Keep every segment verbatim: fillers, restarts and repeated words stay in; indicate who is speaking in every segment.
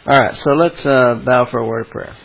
Speaker 1: All right, so let's uh, bow for a word of prayer.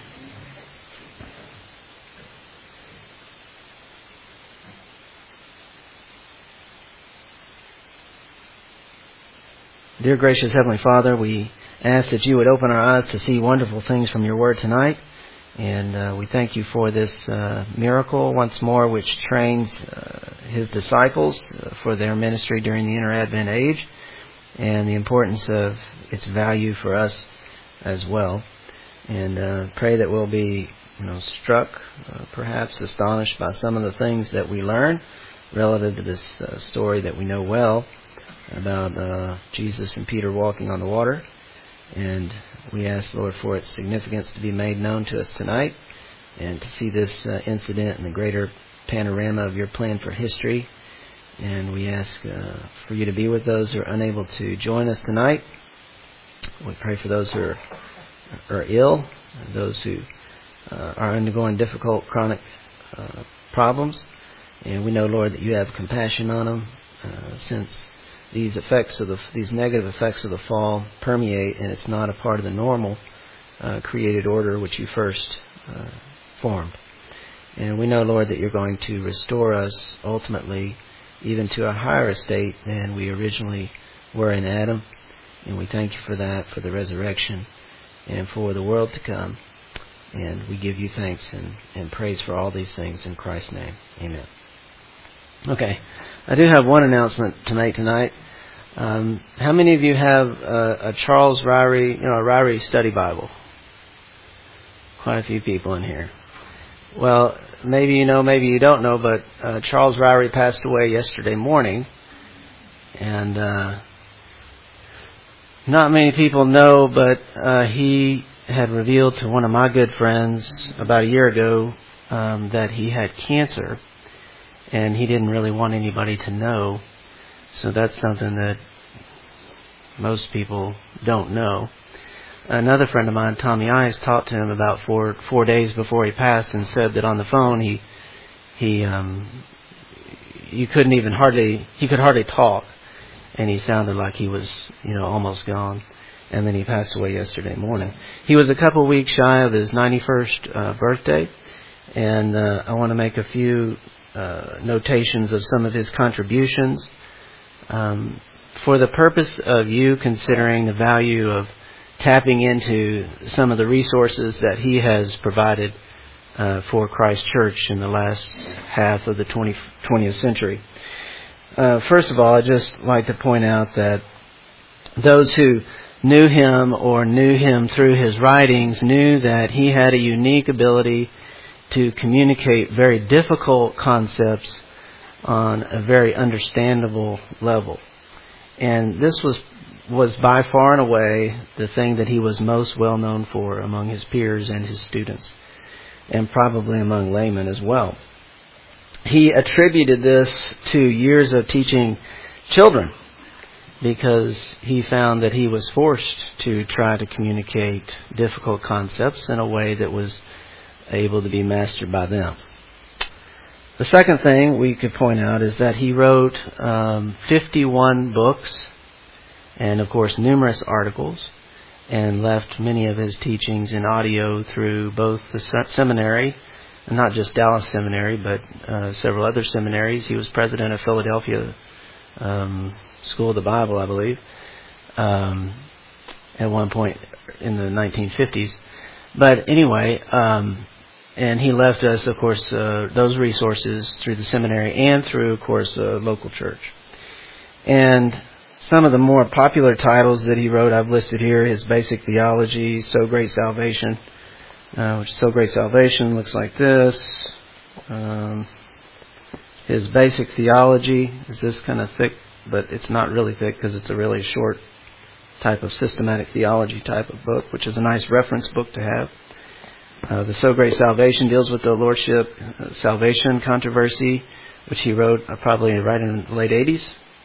Speaker 1: Dear gracious Heavenly Father, we ask that you would open our eyes to see wonderful things from your word tonight. And uh, we thank you for this uh, miracle once more, which trains uh, his disciples uh, for their ministry during the inter-Advent age, and the importance of its value for us as well. And uh, pray that we'll be, you know, struck, uh, perhaps astonished by some of the things that we learn relative to this uh, story that we know well about uh, Jesus and Peter walking on the water. And we ask, Lord, for its significance to be made known to us tonight, and to see this uh, incident in the greater panorama of your plan for history. And we ask uh, for you to be with those who are unable to join us tonight. We pray for those who are, are ill, and those who uh, are undergoing difficult chronic uh, problems. And we know, Lord, that you have compassion on them, uh, since these effects of the these negative effects of the fall permeate, and it's not a part of the normal uh, created order which you first uh, formed. And we know, Lord, that you're going to restore us ultimately even to a higher estate than we originally were in Adam. And we thank you for that, for the resurrection, and for the world to come. And we give you thanks and, and praise for all these things in Christ's name. Amen. Okay, I do have one announcement to make tonight. Um, how many of you have a, a Charles Ryrie, you know, a Ryrie study Bible? Quite a few people in here. Well, maybe you know, maybe you don't know, but uh, Charles Ryrie passed away yesterday morning, and uh, not many people know, but uh, he had revealed to one of my good friends about a year ago um, that he had cancer. And he didn't really want anybody to know. So that's something that most people don't know. Another friend of mine, Tommy Ice, talked to him about four four days before he passed, and said that on the phone he he um you couldn't even hardly he could hardly talk, and he sounded like he was, you know, almost gone. And then he passed away yesterday morning. He was a couple weeks shy of his ninety-first uh, birthday, and uh, I want to make a few Uh, notations of some of his contributions um, for the purpose of you considering the value of tapping into some of the resources that he has provided uh, for Christ Church in the last half of the twentieth century. Uh, first of all, I'd just like to point out that those who knew him or knew him through his writings knew that he had a unique ability to communicate very difficult concepts on a very understandable level. And this was was by far and away the thing that he was most well known for among his peers and his students, and probably among laymen as well. He attributed this to years of teaching children, because he found that he was forced to try to communicate difficult concepts in a way that was able to be mastered by them. The second thing we could point out is that he wrote um, fifty-one books, and of course numerous articles, and left many of his teachings in audio through both the seminary, and not just Dallas Seminary, but uh, several other seminaries. He was president of Philadelphia um, School of the Bible, I believe, um, at one point in the nineteen fifties. But anyway, um, and he left us, of course, uh, those resources through the seminary and through, of course, a local church. And some of the more popular titles that he wrote, I've listed here: his Basic Theology, So Great Salvation, uh, which So Great Salvation looks like this. Um, his Basic Theology is this kind of thick, but it's not really thick because it's a really short type of systematic theology type of book, which is a nice reference book to have. Uh, the So Great Salvation deals with the Lordship uh, salvation controversy, which he wrote uh, probably right in the late eighties.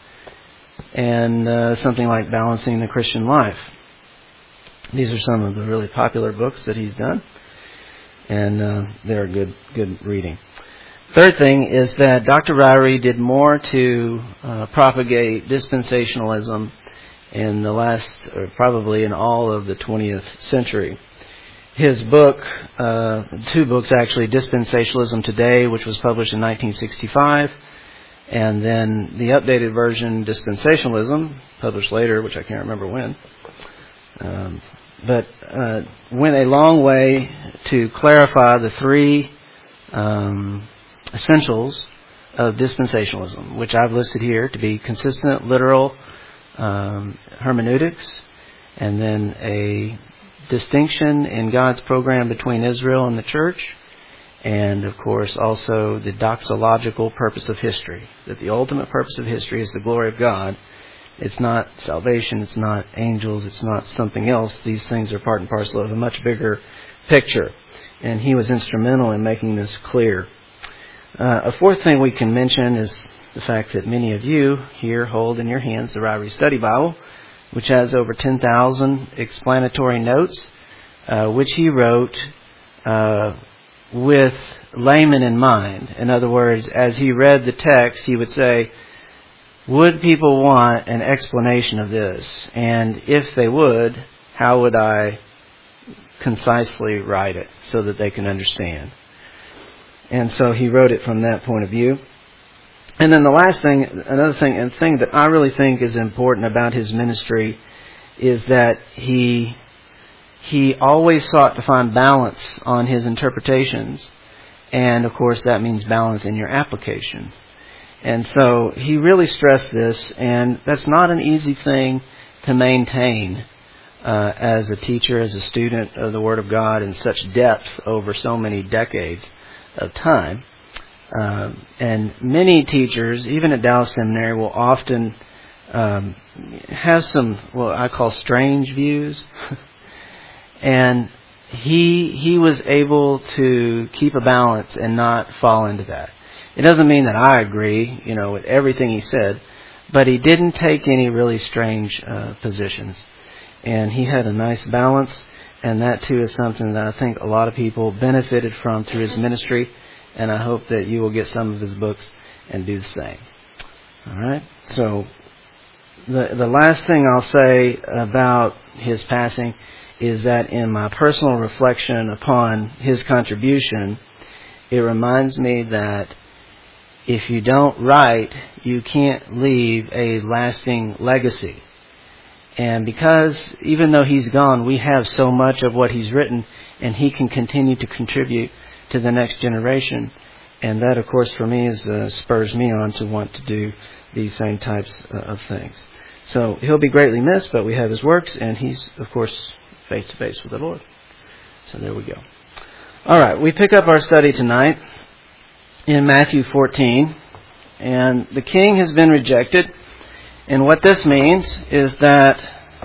Speaker 1: And uh, something like Balancing the Christian Life. These are some of the really popular books that he's done, and uh, they're good, good reading. Third thing is that Doctor Ryrie did more to uh, propagate dispensationalism in the last, or probably in all of the twentieth century. His book, uh, two books actually, Dispensationalism Today, which was published in nineteen sixty-five, and then the updated version, Dispensationalism, published later, which I can't remember when, um, but uh, went a long way to clarify the three um, essentials of dispensationalism, which I've listed here to be consistent, literal um, hermeneutics, and then a distinction in God's program between Israel and the church, and of course also the doxological purpose of history, that the ultimate purpose of history is the glory of God. It's not salvation, it's not angels, it's not something else. These things are part and parcel of a much bigger picture, and he was instrumental in making this clear. Uh, a fourth thing we can mention is the fact that many of you here hold in your hands the Ryrie Study Bible, which has over ten thousand explanatory notes, uh, which he wrote uh, with laymen in mind. In other words, as he read the text, he would say, would people want an explanation of this? And if they would, how would I concisely write it so that they can understand? And so he wrote it from that point of view. And then the last thing, another thing, and thing that I really think is important about his ministry is that he he always sought to find balance on his interpretations. And of course that means balance in your applications. And so he really stressed this, and that's not an easy thing to maintain uh, as a teacher, as a student of the Word of God in such depth over so many decades of time. Um, and many teachers, even at Dallas Seminary, will often um, have some, what I call strange views. And he he was able to keep a balance and not fall into that. It doesn't mean that I agree, you know, with everything he said, but he didn't take any really strange uh, positions. And he had a nice balance, and that too is something that I think a lot of people benefited from through his ministry. And I hope that you will get some of his books and do the same. All right? So the the last thing I'll say about his passing is that in my personal reflection upon his contribution, it reminds me that if you don't write, you can't leave a lasting legacy. And because even though he's gone, we have so much of what he's written, and he can continue to contribute to the next generation. And that, of course, for me is uh, spurs me on to want to do these same types uh, of things. So he'll be greatly missed, but we have his works, and he's, of course, face to face with the Lord. So there we go. All right, we pick up our study tonight in Matthew fourteen, and the king has been rejected. And what this means is that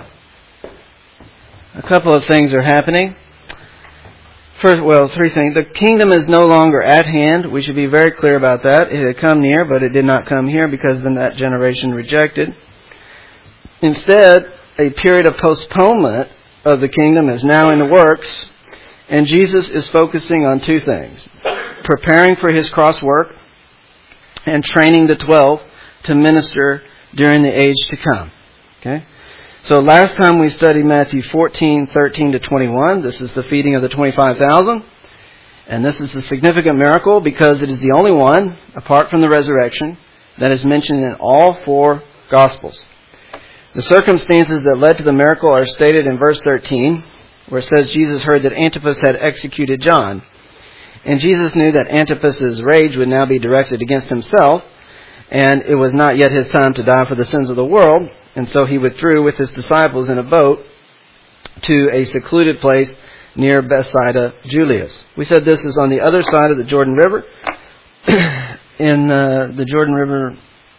Speaker 1: a couple of things are happening. First, well, three things. The kingdom is no longer at hand. We should be very clear about that. It had come near, but it did not come here because then that generation rejected. Instead, a period of postponement of the kingdom is now in the works, and Jesus is focusing on two things: preparing for his cross work and training the twelve to minister during the age to come. Okay? So last time we studied Matthew fourteen, thirteen to twenty-one. This is the feeding of the twenty-five thousand. And this is the significant miracle because it is the only one, apart from the resurrection, that is mentioned in all four Gospels. The circumstances that led to the miracle are stated in verse thirteen, where it says Jesus heard that Antipas had executed John. And Jesus knew that Antipas's rage would now be directed against himself, and it was not yet his time to die for the sins of the world. And so he withdrew with his disciples in a boat to a secluded place near Bethsaida Julias. We said this is on the other side of the Jordan River. In uh, the Jordan River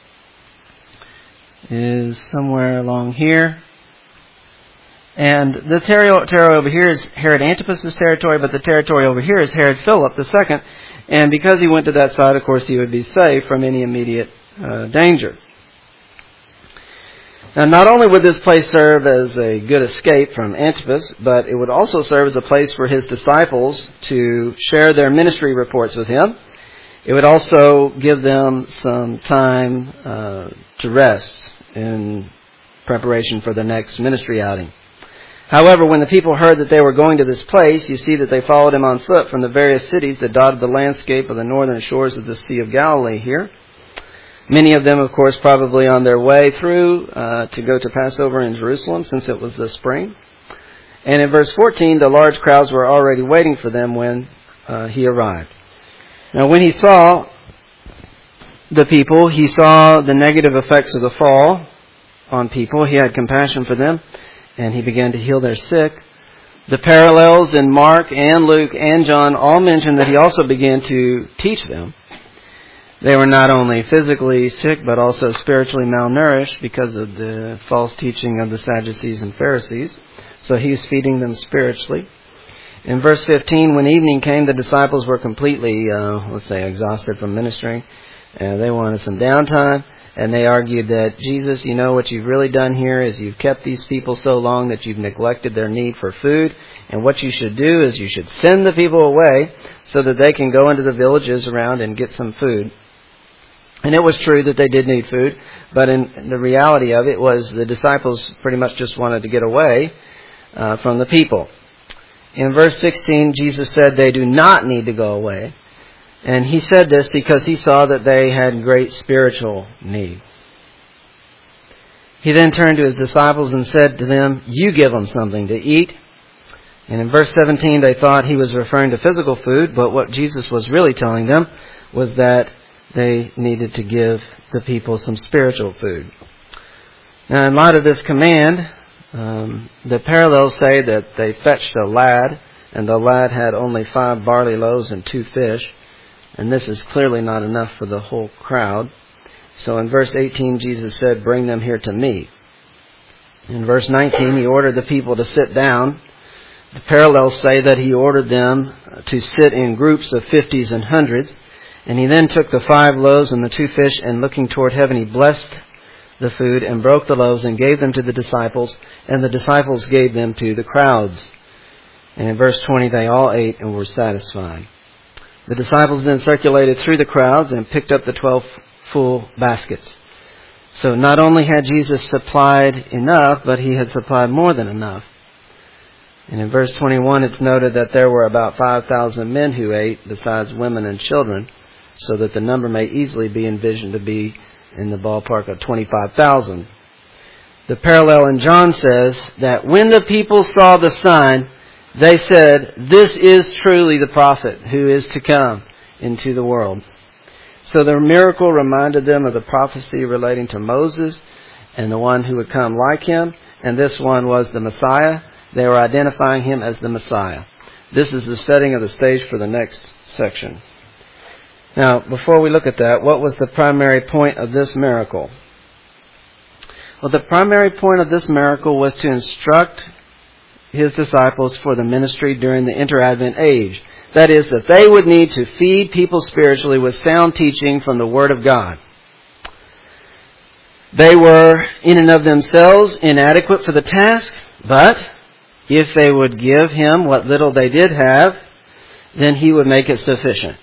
Speaker 1: is somewhere along here. And the territory over here is Herod Antipas' territory, but the territory over here is Herod Philip the second. And because he went to that side, of course, he would be safe from any immediate uh, danger. Now, not only would this place serve as a good escape from Antipas, but it would also serve as a place for his disciples to share their ministry reports with him. It would also give them some time uh, to rest in preparation for the next ministry outing. However, when the people heard that they were going to this place, you see that they followed him on foot from the various cities that dotted the landscape of the northern shores of the Sea of Galilee here. Many of them, of course, probably on their way through uh, to go to Passover in Jerusalem, since it was the spring. And in verse fourteen, the large crowds were already waiting for them when uh, he arrived. Now, when he saw the people, he saw the negative effects of the fall on people. He had compassion for them, and he began to heal their sick. The parallels in Mark and Luke and John all mention that he also began to teach them. They were not only physically sick, but also spiritually malnourished because of the false teaching of the Sadducees and Pharisees. So he's feeding them spiritually. In verse fifteen, when evening came, the disciples were completely, uh, let's say, exhausted from ministering. And they wanted some downtime. And they argued that, Jesus, you know what you've really done here is you've kept these people so long that you've neglected their need for food. And what you should do is you should send the people away so that they can go into the villages around and get some food. And it was true that they did need food, but in the reality of it was the disciples pretty much just wanted to get away uh, from the people. In verse sixteen, Jesus said they do not need to go away. And he said this because he saw that they had great spiritual need. He then turned to his disciples and said to them, you give them something to eat. And in verse seventeen, they thought he was referring to physical food, but what Jesus was really telling them was that they needed to give the people some spiritual food. Now, in light of this command, um, the parallels say that they fetched a lad, and the lad had only five barley loaves and two fish, and this is clearly not enough for the whole crowd. So in verse eighteen, Jesus said, bring them here to me. In verse nineteen, he ordered the people to sit down. The parallels say that he ordered them to sit in groups of fifties and hundreds. And he then took the five loaves and the two fish, and looking toward heaven, he blessed the food and broke the loaves and gave them to the disciples, and the disciples gave them to the crowds. And in verse twenty, they all ate and were satisfied. The disciples then circulated through the crowds and picked up the twelve full baskets. So not only had Jesus supplied enough, but he had supplied more than enough. And in verse twenty-one, it's noted that there were about five thousand men who ate, besides women and children, so that the number may easily be envisioned to be in the ballpark of twenty-five thousand. The parallel in John says that when the people saw the sign, they said, this is truly the prophet who is to come into the world. So the miracle reminded them of the prophecy relating to Moses and the one who would come like him, and this one was the Messiah. They were identifying him as the Messiah. This is the setting of the stage for the next section. Now, before we look at that, what was the primary point of this miracle? Well, the primary point of this miracle was to instruct his disciples for the ministry during the inter-Advent age. That is, that they would need to feed people spiritually with sound teaching from the Word of God. They were, in and of themselves, inadequate for the task, but if they would give him what little they did have, then he would make it sufficient.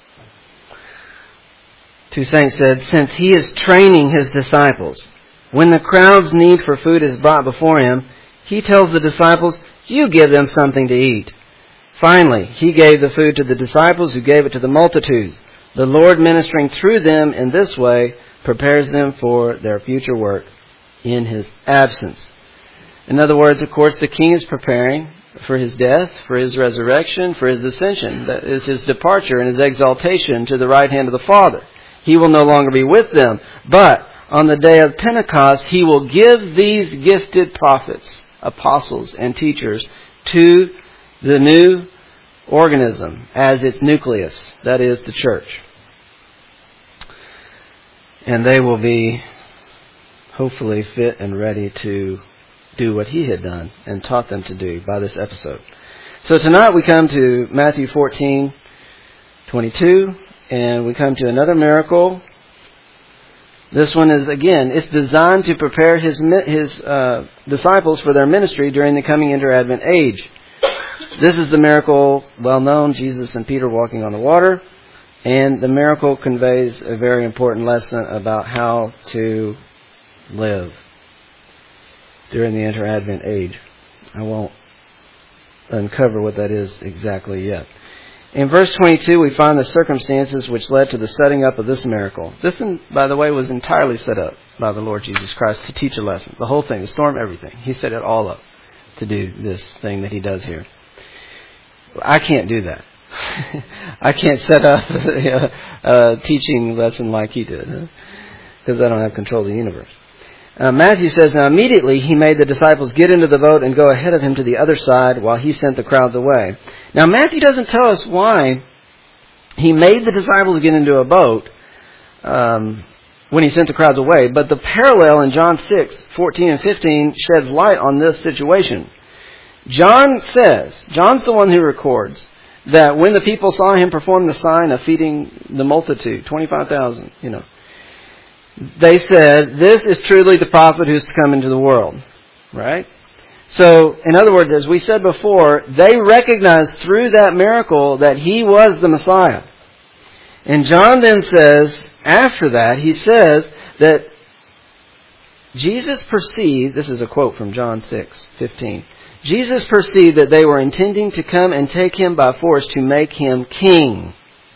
Speaker 1: Toussaint said, since he is training his disciples, when the crowd's need for food is brought before him, he tells the disciples, you give them something to eat. Finally, he gave the food to the disciples, who gave it to the multitudes. The Lord, ministering through them in this way, prepares them for their future work in his absence. In other words, of course, the king is preparing for his death, for his resurrection, for his ascension. That is his departure and his exaltation to the right hand of the Father. He will no longer be with them, but on the day of Pentecost, he will give these gifted prophets, apostles, and teachers to the new organism as its nucleus, that is, the church. And they will be hopefully fit and ready to do what he had done and taught them to do by this episode. So tonight we come to Matthew fourteen twenty-two, and we come to another miracle. This one is, again, it's designed to prepare his his uh, disciples for their ministry during the coming inter-Advent age. This is the miracle well known, Jesus and Peter walking on the water. And the miracle conveys a very important lesson about how to live. during the inter-Advent age. I won't uncover what that is exactly yet. In verse twenty-two, we find the circumstances which led to the setting up of this miracle. This, by the way, was entirely set up by the Lord Jesus Christ to teach a lesson. The whole thing, the storm, everything. He set it all up to do this thing that he does here. I can't do that. I can't set up a, a teaching lesson like he did, because huh? I don't have control of the universe. Uh, Matthew says, now immediately he made the disciples get into the boat and go ahead of him to the other side while he sent the crowds away. Now Matthew doesn't tell us why he made the disciples get into a boat um, when he sent the crowds away, but the parallel in John six, fourteen and fifteen sheds light on this situation. John says, John's the one who records, that when the people saw him perform the sign of feeding the multitude, twenty-five thousand, you know, they said, this is truly the prophet who's to come into the world. Right? So, in other words, as we said before, they recognized through that miracle that he was the Messiah. And John then says, after that, he says that Jesus perceived, this is a quote from John six fifteen, Jesus perceived that they were intending to come and take him by force to make him king.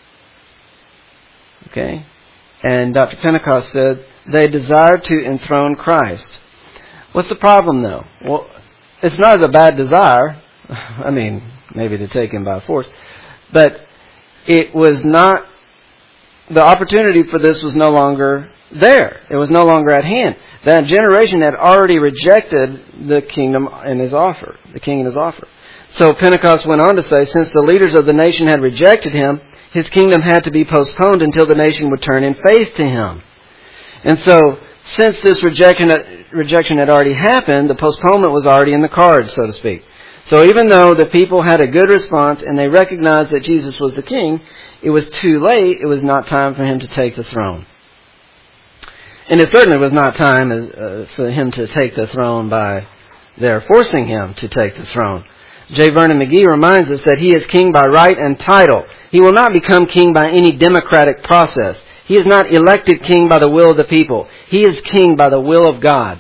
Speaker 1: Okay? And Doctor Pentecost said they desired to enthrone Christ. What's the problem, though? Well, it's not a bad desire. I mean, maybe to take him by force. But it was not, the opportunity for this was no longer there. It was no longer at hand. That generation had already rejected the kingdom and his offer, the king and his offer. So Pentecost went on to say, since the leaders of the nation had rejected him, his kingdom had to be postponed until the nation would turn in faith to him. And so, since this rejection, rejection had already happened, the postponement was already in the cards, so to speak. So even though the people had a good response and they recognized that Jesus was the king, it was too late. It was not time for him to take the throne. And it certainly was not time uh, for him to take the throne by their forcing him to take the throne. J. Vernon McGee reminds us that he is king by right and title. He will not become king by any democratic process. He is not elected king by the will of the people. He is king by the will of God.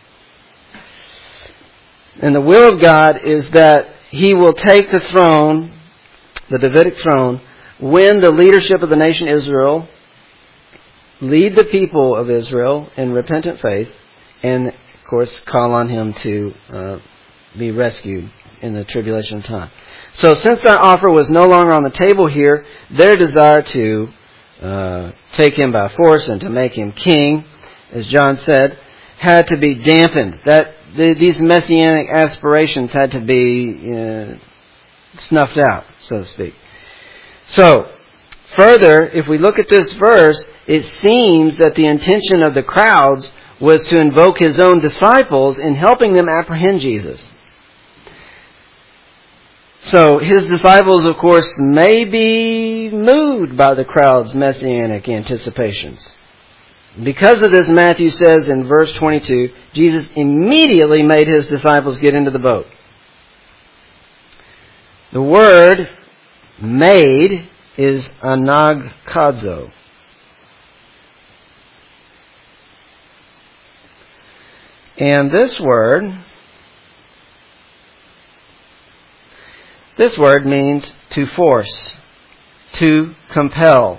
Speaker 1: And the will of God is that he will take the throne, the Davidic throne, when the leadership of the nation Israel lead the people of Israel in repentant faith, and, of course, call on him to uh, be rescued in the tribulation of time. So since that offer was no longer on the table here, their desire to uh, take him by force and to make him king, as John said, had to be dampened. That the, these messianic aspirations had to be uh, snuffed out, so to speak. So, further, if we look at this verse, it seems that the intention of the crowds was to invoke his own disciples in helping them apprehend Jesus. So his disciples, of course, may be moved by the crowd's messianic anticipations. Because of this, Matthew says in verse twenty-two, Jesus immediately made his disciples get into the boat. The word made is anagkazo. And this word, this word means to force, to compel.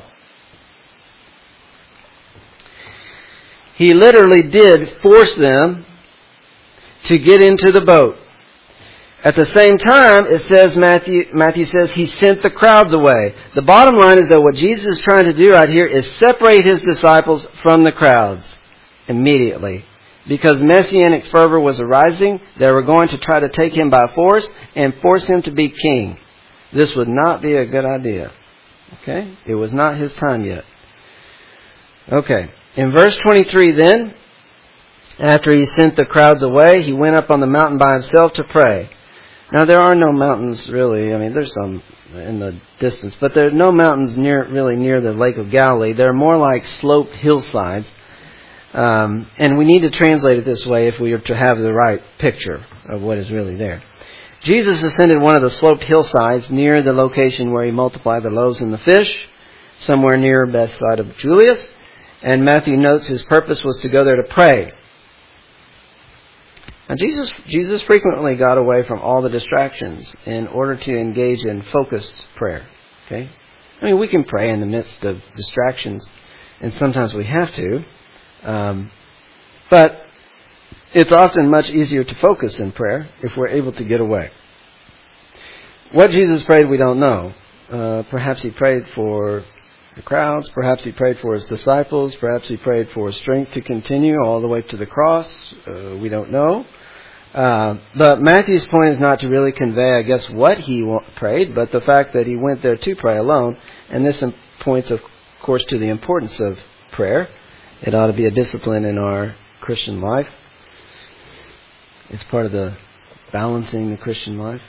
Speaker 1: He literally did force them to get into the boat. At the same time, it says, Matthew, Matthew says, he sent the crowds away. The bottom line is that what Jesus is trying to do right here is separate his disciples from the crowds immediately. Because messianic fervor was arising, they were going to try to take him by force and force him to be king. This would not be a good idea. Okay? It was not his time yet. Okay. In verse twenty-three then, after he sent the crowds away, he went up on the mountain by himself to pray. Now there are no mountains really, I mean there's some in the distance, but there are no mountains near, really near the Lake of Galilee. They're more like sloped hillsides. Um, and we need to translate it this way if we are to have the right picture of what is really there. Jesus ascended one of the sloped hillsides near the location where he multiplied the loaves and the fish, somewhere near Bethsaida of Julius. And Matthew notes his purpose was to go there to pray. Now, Jesus, Jesus frequently got away from all the distractions in order to engage in focused prayer. Okay? I mean, we can pray in the midst of distractions, and sometimes we have to. Um, but it's often much easier to focus in prayer if we're able to get away. What Jesus prayed, we don't know. Uh, perhaps he prayed for the crowds. Perhaps he prayed for his disciples. Perhaps he prayed for strength to continue all the way to the cross. Uh, we don't know. Uh, but Matthew's point is not to really convey, I guess, what he wa- prayed, but the fact that he went there to pray alone. And this points, of course, to the importance of prayer. It ought to be a discipline in our Christian life. It's part of the balancing the Christian life.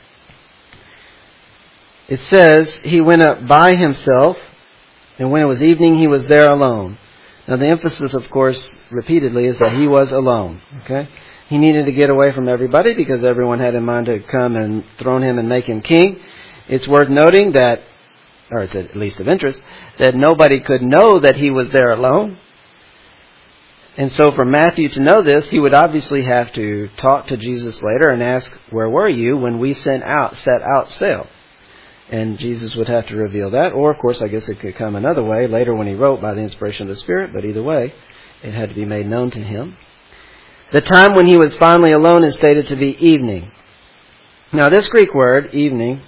Speaker 1: It says, he went up by himself, and when it was evening, he was there alone. Now, the emphasis, of course, repeatedly, is that he was alone. Okay? He needed to get away from everybody because everyone had in mind to come and throne him and make him king. It's worth noting that, or it's at least of interest, that nobody could know that he was there alone. And so for Matthew to know this, he would obviously have to talk to Jesus later and ask, where were you when we sent out, set out sail? And Jesus would have to reveal that. Or, of course, I guess it could come another way, later when he wrote by the inspiration of the Spirit. But either way, it had to be made known to him. The time when he was finally alone is stated to be evening. Now, this Greek word, evening,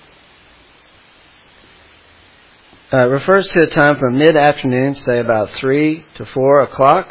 Speaker 1: uh, refers to a time from mid-afternoon, say about three to four o'clock,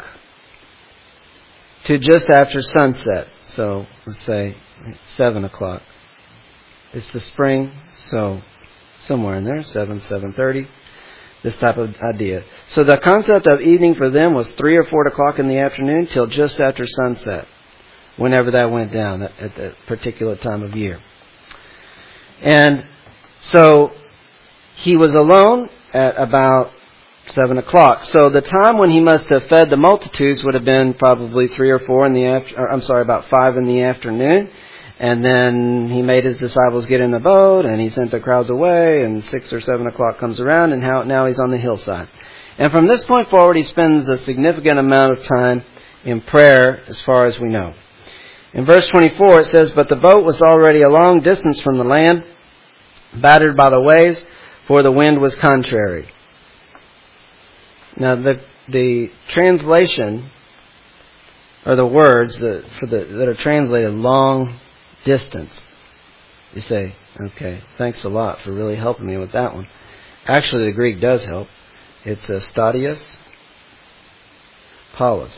Speaker 1: to just after sunset. So, let's say seven o'clock. It's the spring, so somewhere in there, seven, seven thirty. This type of idea. So the concept of evening for them was three or four o'clock in the afternoon till just after sunset, whenever that went down at, at that particular time of year. And so he was alone at about seven o'clock. So the time when he must have fed the multitudes would have been probably three or four in the after. Or, I'm sorry, about five in the afternoon. And then he made his disciples get in the boat, and he sent the crowds away, and six or seven o'clock comes around, and how, now he's on the hillside. And from this point forward, he spends a significant amount of time in prayer, as far as we know. In verse twenty-four, it says, but the boat was already a long distance from the land, battered by the waves, for the wind was contrary. Now, the the translation, or the words that, for the, that are translated long distance. You say, okay, thanks a lot for really helping me with that one. Actually, the Greek does help. It's a stadios, paulus.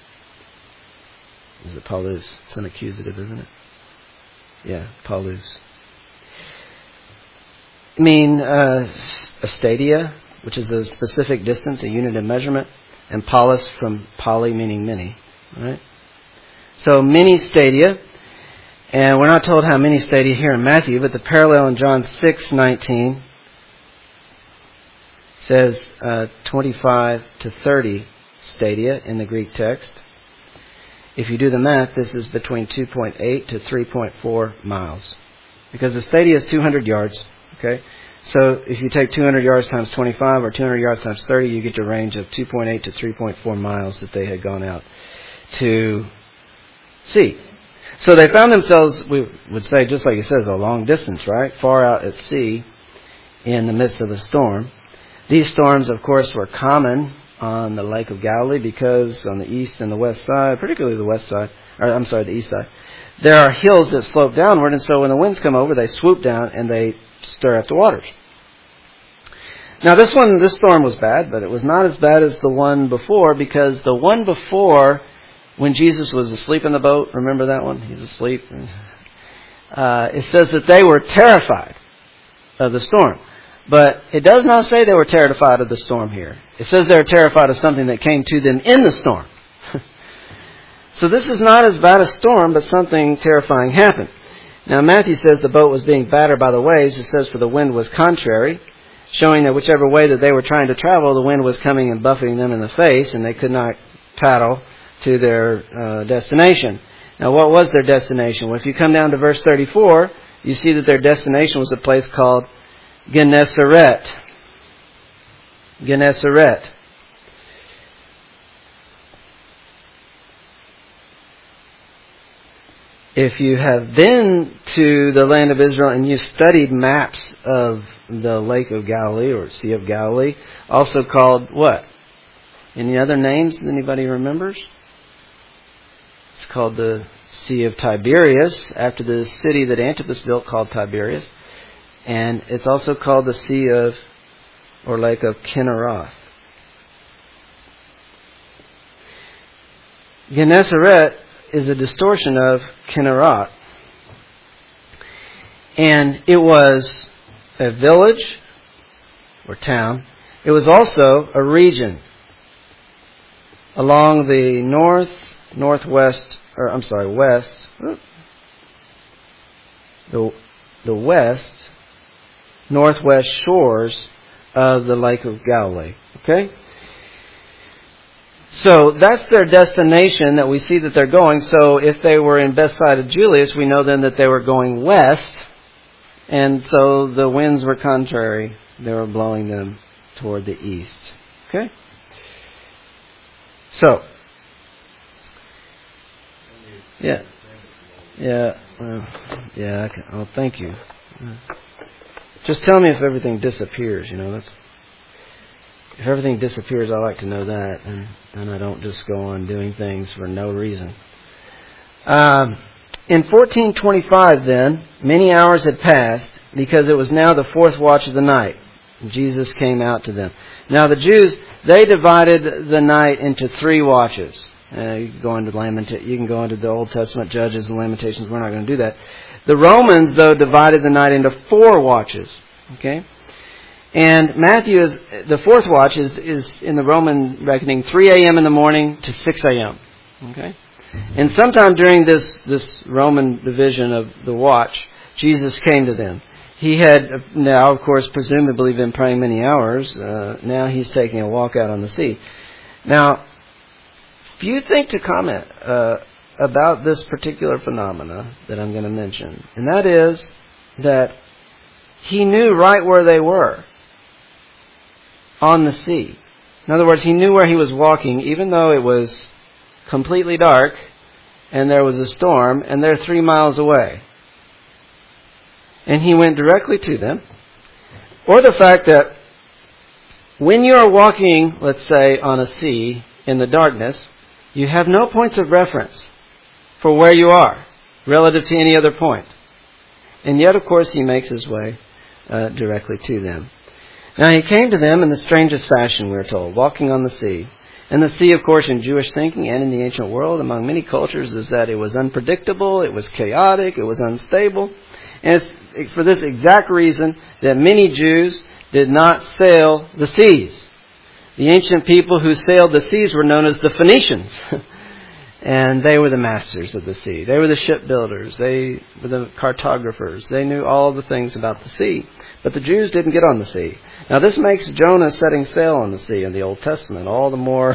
Speaker 1: Is it paulus? It's an accusative, isn't it? Yeah, paulus. I mean, uh, a stadia, which is a specific distance, a unit of measurement, and polis from poly, meaning many. Right? So many stadia. And we're not told how many stadia here in Matthew, but the parallel in John six nineteen says uh, twenty-five to thirty stadia in the Greek text. If you do the math, this is between two point eight to three point four miles. Because the stadia is two hundred yards. Okay, so if you take two hundred yards times twenty-five or two hundred yards times thirty, you get a range of two point eight to three point four miles that they had gone out to see. So they found themselves, we would say, just like it says, a long distance, right? Far out at sea in the midst of a storm. These storms, of course, were common on the Lake of Galilee because on the east and the west side, particularly the west side, or I'm sorry, the east side, there are hills that slope downward, and so when the winds come over, they swoop down and they stir up the waters. Now this one, this storm was bad, but it was not as bad as the one before, because the one before, when Jesus was asleep in the boat, remember that one? He's asleep. Uh, it says that they were terrified of the storm. But it does not say they were terrified of the storm here. It says they were terrified of something that came to them in the storm. So this is not as bad a storm, but something terrifying happened. Now Matthew says the boat was being battered by the waves. It says for the wind was contrary, showing that whichever way that they were trying to travel, the wind was coming and buffeting them in the face, and they could not paddle to their uh, destination. Now, what was their destination? Well, if you come down to verse thirty-four, you see that their destination was a place called Gennesaret. Gennesaret. if you have been to the land of Israel and you studied maps of the Lake of Galilee or Sea of Galilee, also called what? Any other names anybody remembers? It's called the Sea of Tiberias, after the city that Antipas built called Tiberias. And it's also called the Sea of, or Lake of Kinneroth. Gennesaret is a distortion of Kinneroth. And it was a village or town. It was also a region along the north, northwest, or I'm sorry, west, the, the west, northwest shores of the Lake of Galilee. Okay? So that's their destination that we see that they're going. So if they were in Bethsaida Julius, we know then that they were going west. And so the winds were contrary. They were blowing them toward the east. Okay? So, yeah. Yeah. Well, yeah. Okay. Oh, thank you. Just tell me if everything disappears, you know. That's, if everything disappears, I like to know that, and, and I don't just go on doing things for no reason. Um, in fourteen twenty-five, then, many hours had passed, because it was now the fourth watch of the night. Jesus came out to them. Now the Jews, they divided the night into three watches. Uh, you can go into Lamenta- you can go into the Old Testament Judges and Lamentations. We're not going to do that. The Romans, though, divided the night into four watches. Okay? And Matthew is, the fourth watch is, is in the Roman reckoning three a.m. in the morning to six a.m. Okay? And sometime during this, this Roman division of the watch, Jesus came to them. He had now, of course, presumably been praying many hours. Uh, now he's taking a walk out on the sea. Now, if you think to comment uh, about this particular phenomena that I'm going to mention, and that is that he knew right where they were on the sea. In other words, he knew where he was walking, even though it was completely dark and there was a storm, and they're three miles away. And he went directly to them. Or the fact that when you are walking, let's say, on a sea in the darkness, you have no points of reference for where you are relative to any other point. And yet, of course, he makes his way uh, directly to them. Now, he came to them in the strangest fashion, we're told, walking on the sea. And the sea, of course, in Jewish thinking and in the ancient world, among many cultures, is that it was unpredictable, it was chaotic, it was unstable. And it's for this exact reason that many Jews did not sail the seas. The ancient people who sailed the seas were known as the Phoenicians. And they were the masters of the sea. They were the shipbuilders. They were the cartographers. They knew all the things about the sea. But the Jews didn't get on the sea. Now this makes Jonah setting sail on the sea in the Old Testament all the more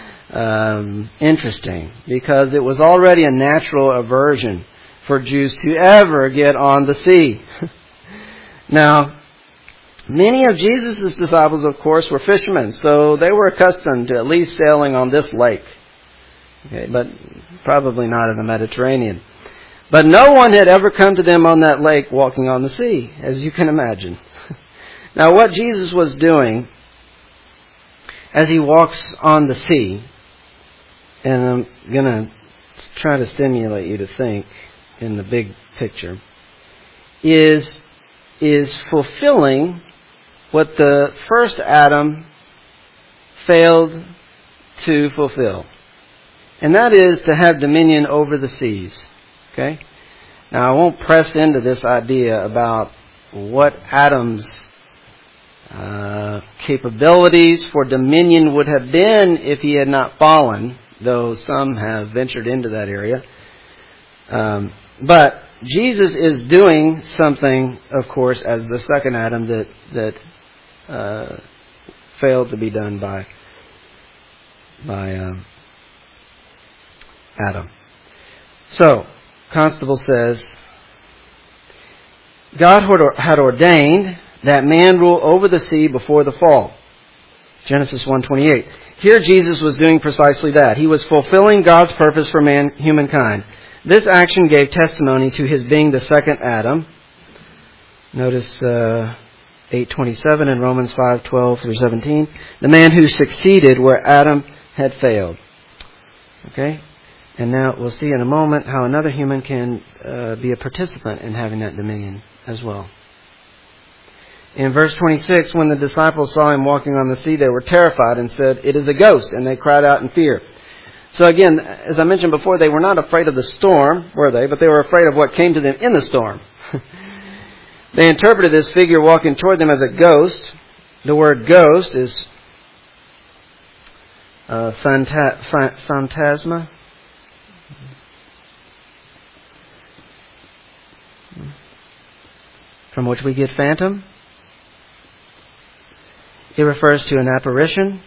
Speaker 1: um, interesting, because it was already a natural aversion for Jews to ever get on the sea. Now, many of Jesus' disciples, of course, were fishermen, so they were accustomed to at least sailing on this lake. Okay, but probably not in the Mediterranean. But no one had ever come to them on that lake walking on the sea, as you can imagine. Now, what Jesus was doing as he walks on the sea, and I'm going to try to stimulate you to think in the big picture, is, is fulfilling what the first Adam failed to fulfill. And that is to have dominion over the seas. Okay? Now, I won't press into this idea about what Adam's uh, capabilities for dominion would have been if he had not fallen, though some have ventured into that area. Um, but Jesus is doing something, of course, as the second Adam that that uh, failed to be done by by um, Adam. So, Constable says, God had ordained that man rule over the sea before the fall. Genesis one twenty-eight. Here Jesus was doing precisely that. He was fulfilling God's purpose for man, humankind. This action gave testimony to his being the second Adam. Notice uh, eight twenty-seven and Romans five twelve through seventeen. The man who succeeded where Adam had failed. Okay? And now we'll see in a moment how another human can uh, be a participant in having that dominion as well. In verse twenty-six, when the disciples saw him walking on the sea, they were terrified and said, "It is a ghost," and they cried out in fear. So again, as I mentioned before, they were not afraid of the storm, were they? But they were afraid of what came to them in the storm. They interpreted this figure walking toward them as a ghost. The word ghost is uh, phanta- ph- phantasma. From which we get phantom. It refers to an apparition,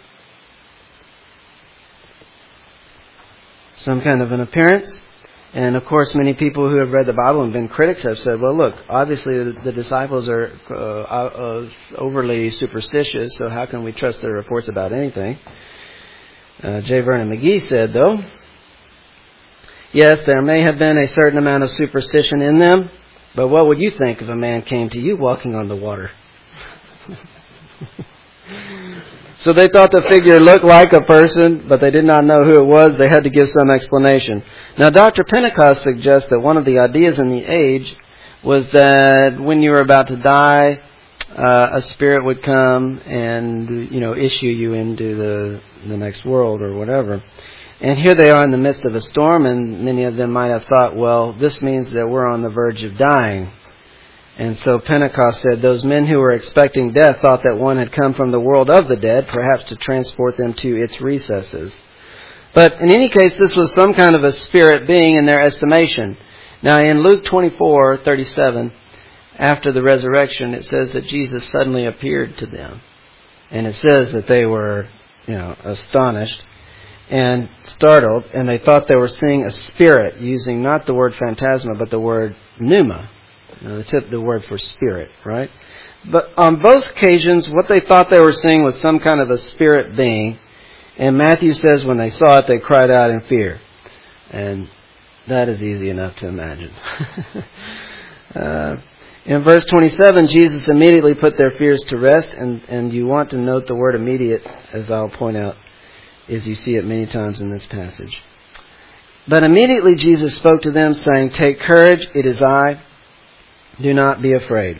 Speaker 1: some kind of an appearance. And of course, many people who have read the Bible and been critics have said, well, look, obviously the, the disciples are uh, uh, overly superstitious, so how can we trust their reports about anything? Uh, J. Vernon McGee said, though, yes, there may have been a certain amount of superstition in them, but what would you think if a man came to you walking on the water? So they thought the figure looked like a person, but they did not know who it was. They had to give some explanation. Now, Doctor Pentecost suggests that one of the ideas in the age was that when you were about to die, uh, a spirit would come and, you know, issue you into the the next world or whatever. And here they are in the midst of a storm, and many of them might have thought, well, this means that we're on the verge of dying. And so Pentecost said those men who were expecting death thought that one had come from the world of the dead, perhaps to transport them to its recesses. But in any case, this was some kind of a spirit being in their estimation. Now in Luke twenty-four thirty-seven, after the resurrection, it says that Jesus suddenly appeared to them. And it says that they were, you know, astonished and startled, and they thought they were seeing a spirit, using not the word phantasma, but the word pneuma. Now, the tip, the word for spirit, right? But on both occasions, what they thought they were seeing was some kind of a spirit being. And Matthew says when they saw it, they cried out in fear. And that is easy enough to imagine. uh, in verse twenty-seven, Jesus immediately put their fears to rest. And, and you want to note the word immediate, as I'll point out, as you see it many times in this passage. But immediately Jesus spoke to them, saying, "Take courage, it is I. Do not be afraid."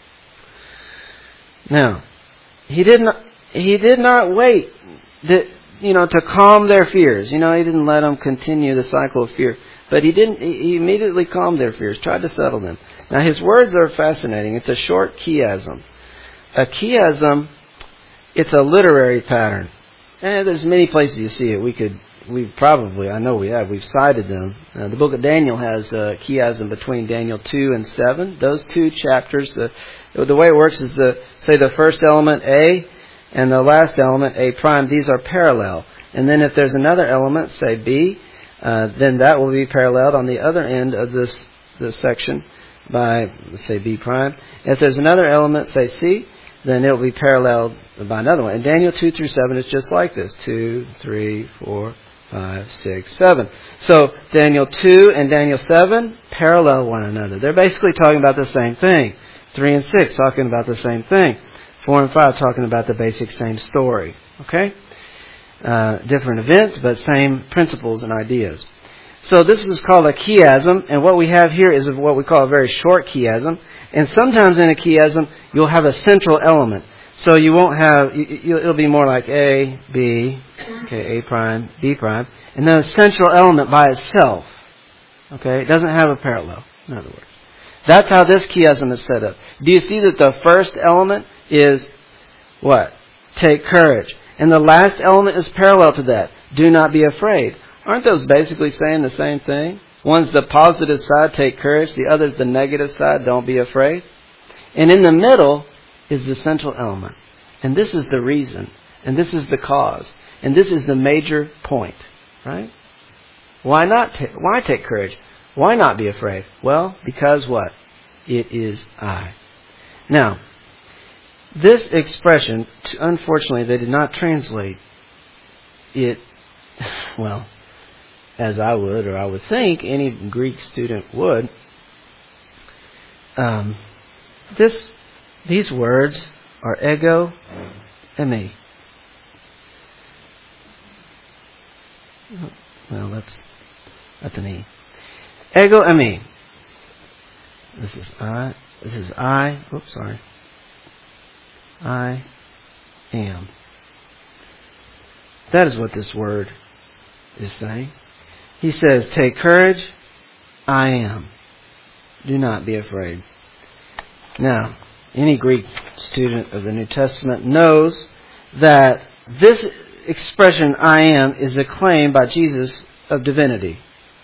Speaker 1: Now, he did not. He did not wait, that, you know, to calm their fears. You know, he didn't let them continue the cycle of fear, but he didn't. He immediately calmed their fears, tried to settle them. Now, his words are fascinating. It's a short chiasm. A chiasm. It's a literary pattern, and there's many places you see it. We could. We've probably, I know we have, we've cited them. Uh, the book of Daniel has a chiasm between Daniel two and seven. Those two chapters, uh, the way it works is, the say the first element A and the last element A prime, these are parallel. And then if there's another element, say B, uh, then that will be paralleled on the other end of this, this section by, let's say, B prime. If there's another element, say C, then it will be paralleled by another one. And Daniel two through seven is just like this. two, three, four, five, six, seven. So Daniel two and Daniel seven parallel one another. They're basically talking about the same thing. three and six talking about the same thing. four and five talking about the basic same story. Okay? Uh, different events, but same principles and ideas. So this is called a chiasm, and what we have here is what we call a very short chiasm. And sometimes in a chiasm, you'll have a central element. So you won't have, you, it'll be more like A, B, okay, A prime, B prime, and then a central element by itself. Okay, it doesn't have a parallel, in other words. That's how this chiasm is set up. Do you see that the first element is what? Take courage. And the last element is parallel to that. Do not be afraid. Aren't those basically saying the same thing? One's the positive side, take courage. The other's the negative side, don't be afraid. And in the middle is the central element. And this is the reason. And this is the cause. And this is the major point. Right? Why not? Ta- why take courage? Why not be afraid? Well, because what? It is I. Now, this expression, unfortunately, they did not translate it, well, as I would, or I would think any Greek student would, um, this these words are ego eimi. Well, that's that's an E. Ego eimi. This is I. This is I. Oops, sorry. I am. That is what this word is saying. He says, take courage, I am. Do not be afraid. Now, any Greek student of the New Testament knows that this expression, I am, is a claim by Jesus of divinity.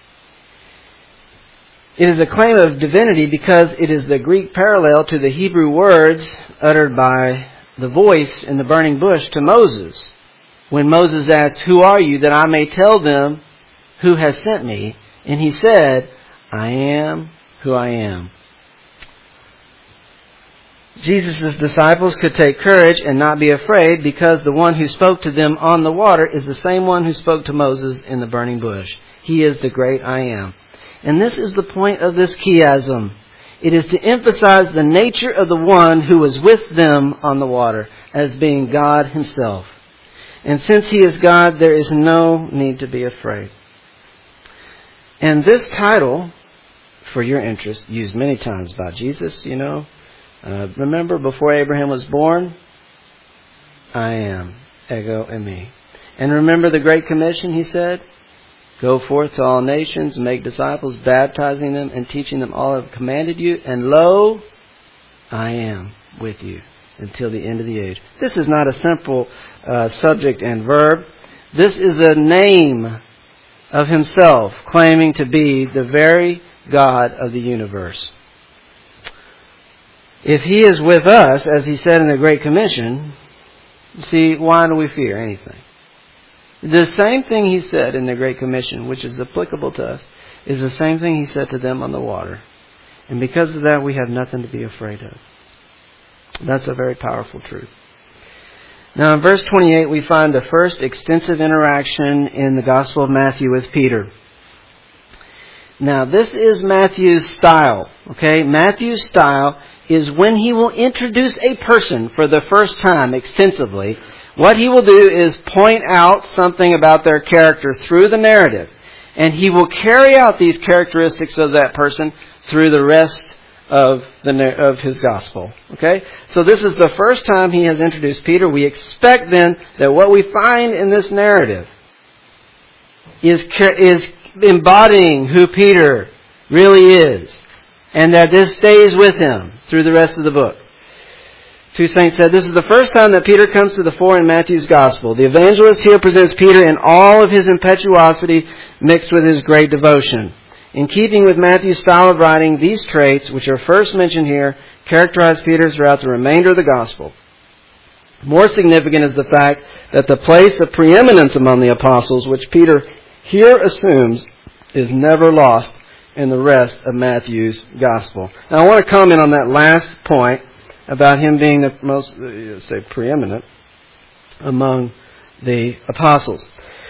Speaker 1: It is a claim of divinity because it is the Greek parallel to the Hebrew words uttered by the voice in the burning bush to Moses. When Moses asked, who are you, that I may tell them who has sent me? And he said, I am who I am. Jesus' disciples could take courage and not be afraid because the one who spoke to them on the water is the same one who spoke to Moses in the burning bush. He is the great I am. And this is the point of this chiasm. It is to emphasize the nature of the one who was with them on the water as being God Himself. And since He is God, there is no need to be afraid. And this title, for your interest, used many times by Jesus, you know. Uh, remember, before Abraham was born, I am, ego eimi. And remember the Great Commission, He said? Go forth to all nations, make disciples, baptizing them and teaching them all I have commanded you. And lo, I am with you until the end of the age. This is not a simple uh, subject and verb. This is a name of Himself, claiming to be the very God of the universe. If He is with us, as He said in the Great Commission, see, why do we fear anything? The same thing He said in the Great Commission, which is applicable to us, is the same thing He said to them on the water. And because of that, we have nothing to be afraid of. That's a very powerful truth. Now in verse twenty-eight, we find the first extensive interaction in the Gospel of Matthew with Peter. Now this is Matthew's style. Okay, Matthew's style is when he will introduce a person for the first time extensively. What he will do is point out something about their character through the narrative. And he will carry out these characteristics of that person through the rest of the of his gospel. Okay? So this is the first time he has introduced Peter. We expect then that what we find in this narrative is, is embodying who Peter really is. And that this stays with him through the rest of the book. Two saints said, this is the first time that Peter comes to the fore in Matthew's gospel. The evangelist here presents Peter in all of his impetuosity mixed with his great devotion. In keeping with Matthew's style of writing, these traits, which are first mentioned here, characterize Peter throughout the remainder of the gospel. More significant is the fact that the place of preeminence among the apostles, which Peter here assumes, is never lost in the rest of Matthew's gospel. Now I want to comment on that last point about him being the most, uh, say, preeminent among the apostles.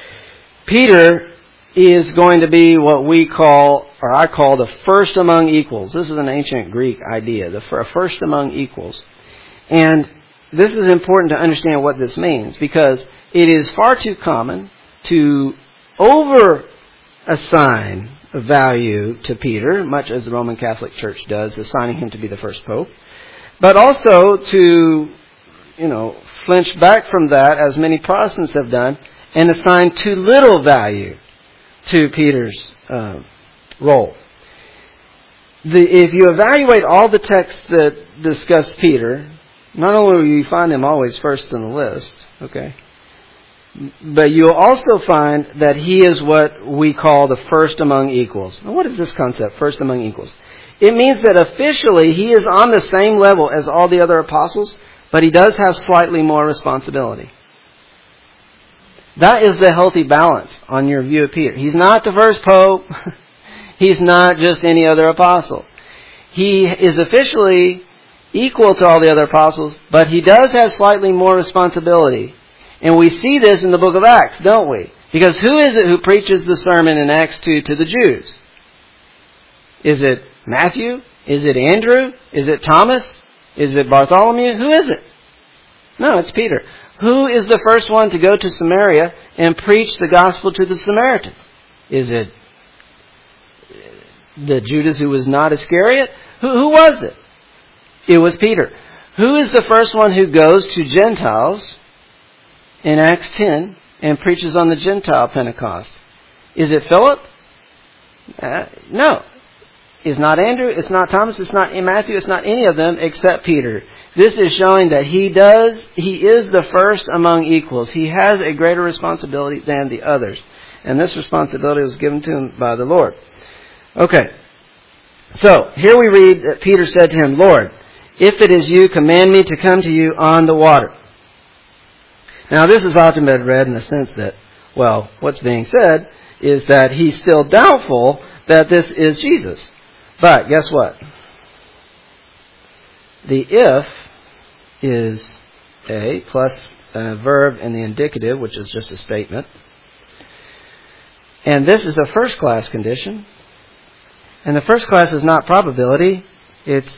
Speaker 1: Peter is going to be what we call, or I call, the first among equals. This is an ancient Greek idea, the first among equals. And this is important to understand what this means, because it is far too common to over assign value to Peter, much as the Roman Catholic Church does, assigning him to be the first pope. But also to, you know, flinch back from that, as many Protestants have done, and assign too little value to Peter's uh, role. The, if you evaluate all the texts that discuss Peter, not only will you find him always first in the list, okay, but you'll also find that he is what we call the first among equals. Now, what is this concept, first among equals? It means that officially he is on the same level as all the other apostles, but he does have slightly more responsibility. That is the healthy balance on your view of Peter. He's not the first pope. He's not just any other apostle. He is officially equal to all the other apostles, but he does have slightly more responsibility. And we see this in the book of Acts, don't we? Because who is it who preaches the sermon in Acts two to the Jews? Is it Matthew? Is it Andrew? Is it Thomas? Is it Bartholomew? Who is it? No, it's Peter. Who is the first one to go to Samaria and preach the gospel to the Samaritan? Is it the Judas who was not Iscariot? Who, who was it? It was Peter. Who is the first one who goes to Gentiles in Acts ten and preaches on the Gentile Pentecost? Is it Philip? Uh, no. It's not Andrew, it's not Thomas, it's not Matthew, it's not any of them except Peter. This is showing that he does, he is the first among equals. He has a greater responsibility than the others. And this responsibility was given to him by the Lord. Okay. So, here we read that Peter said to him, Lord, if it is you, command me to come to you on the water. Now, this has often been read in the sense that, well, what's being said is that he's still doubtful that this is Jesus. But guess what? The if is a plus a verb in the indicative, which is just a statement. And this is a first class condition. And the first class is not probability, it's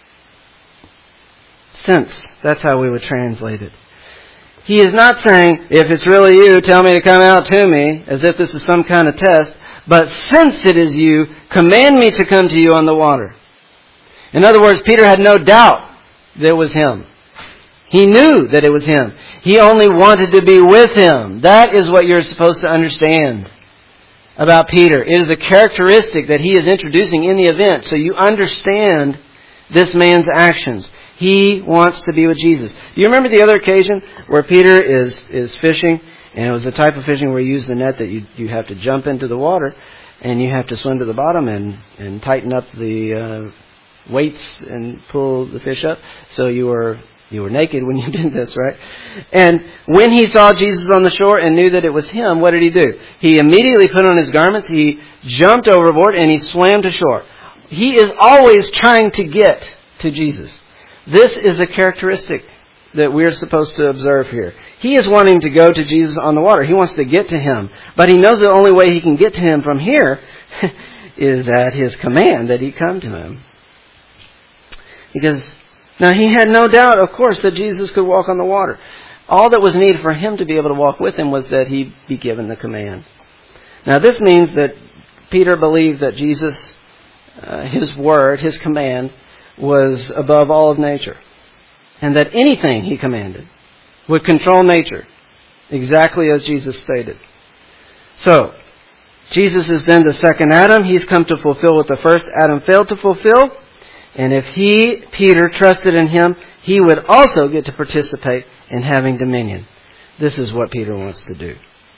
Speaker 1: sense. That's how we would translate it. He is not saying, if it's really you, tell me to come out to me, as if this is some kind of test. But since it is you, command me to come to you on the water. In other words, Peter had no doubt that it was him. He knew that it was him. He only wanted to be with him. That is what you're supposed to understand about Peter. It is a characteristic that he is introducing in the event, so you understand this man's actions. He wants to be with Jesus. Do you remember the other occasion where Peter is, is fishing? And it was the type of fishing where you use the net that you you have to jump into the water and you have to swim to the bottom and, and tighten up the uh, weights and pull the fish up. So you were you were naked when you did this, right? And when he saw Jesus on the shore and knew that it was him, what did he do? He immediately put on his garments, he jumped overboard, and he swam to shore. He is always trying to get to Jesus. This is a characteristic that we're supposed to observe here. He is wanting to go to Jesus on the water. He wants to get to him. But he knows the only way he can get to him from here is at his command that he come to him. Because now he had no doubt, of course, that Jesus could walk on the water. All that was needed for him to be able to walk with him was that he be given the command. Now this means that Peter believed that Jesus, uh, his word, his command, was above all of nature. And that anything he commanded would control nature, exactly as Jesus stated. So, Jesus is then the second Adam. He's come to fulfill what the first Adam failed to fulfill. And if he, Peter, trusted in him, he would also get to participate in having dominion. This is what Peter wants to do.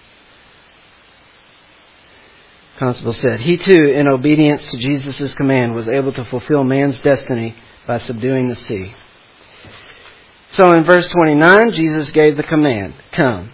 Speaker 1: Constable said, he too, in obedience to Jesus' command, was able to fulfill man's destiny by subduing the sea. So in verse twenty-nine, Jesus gave the command, come.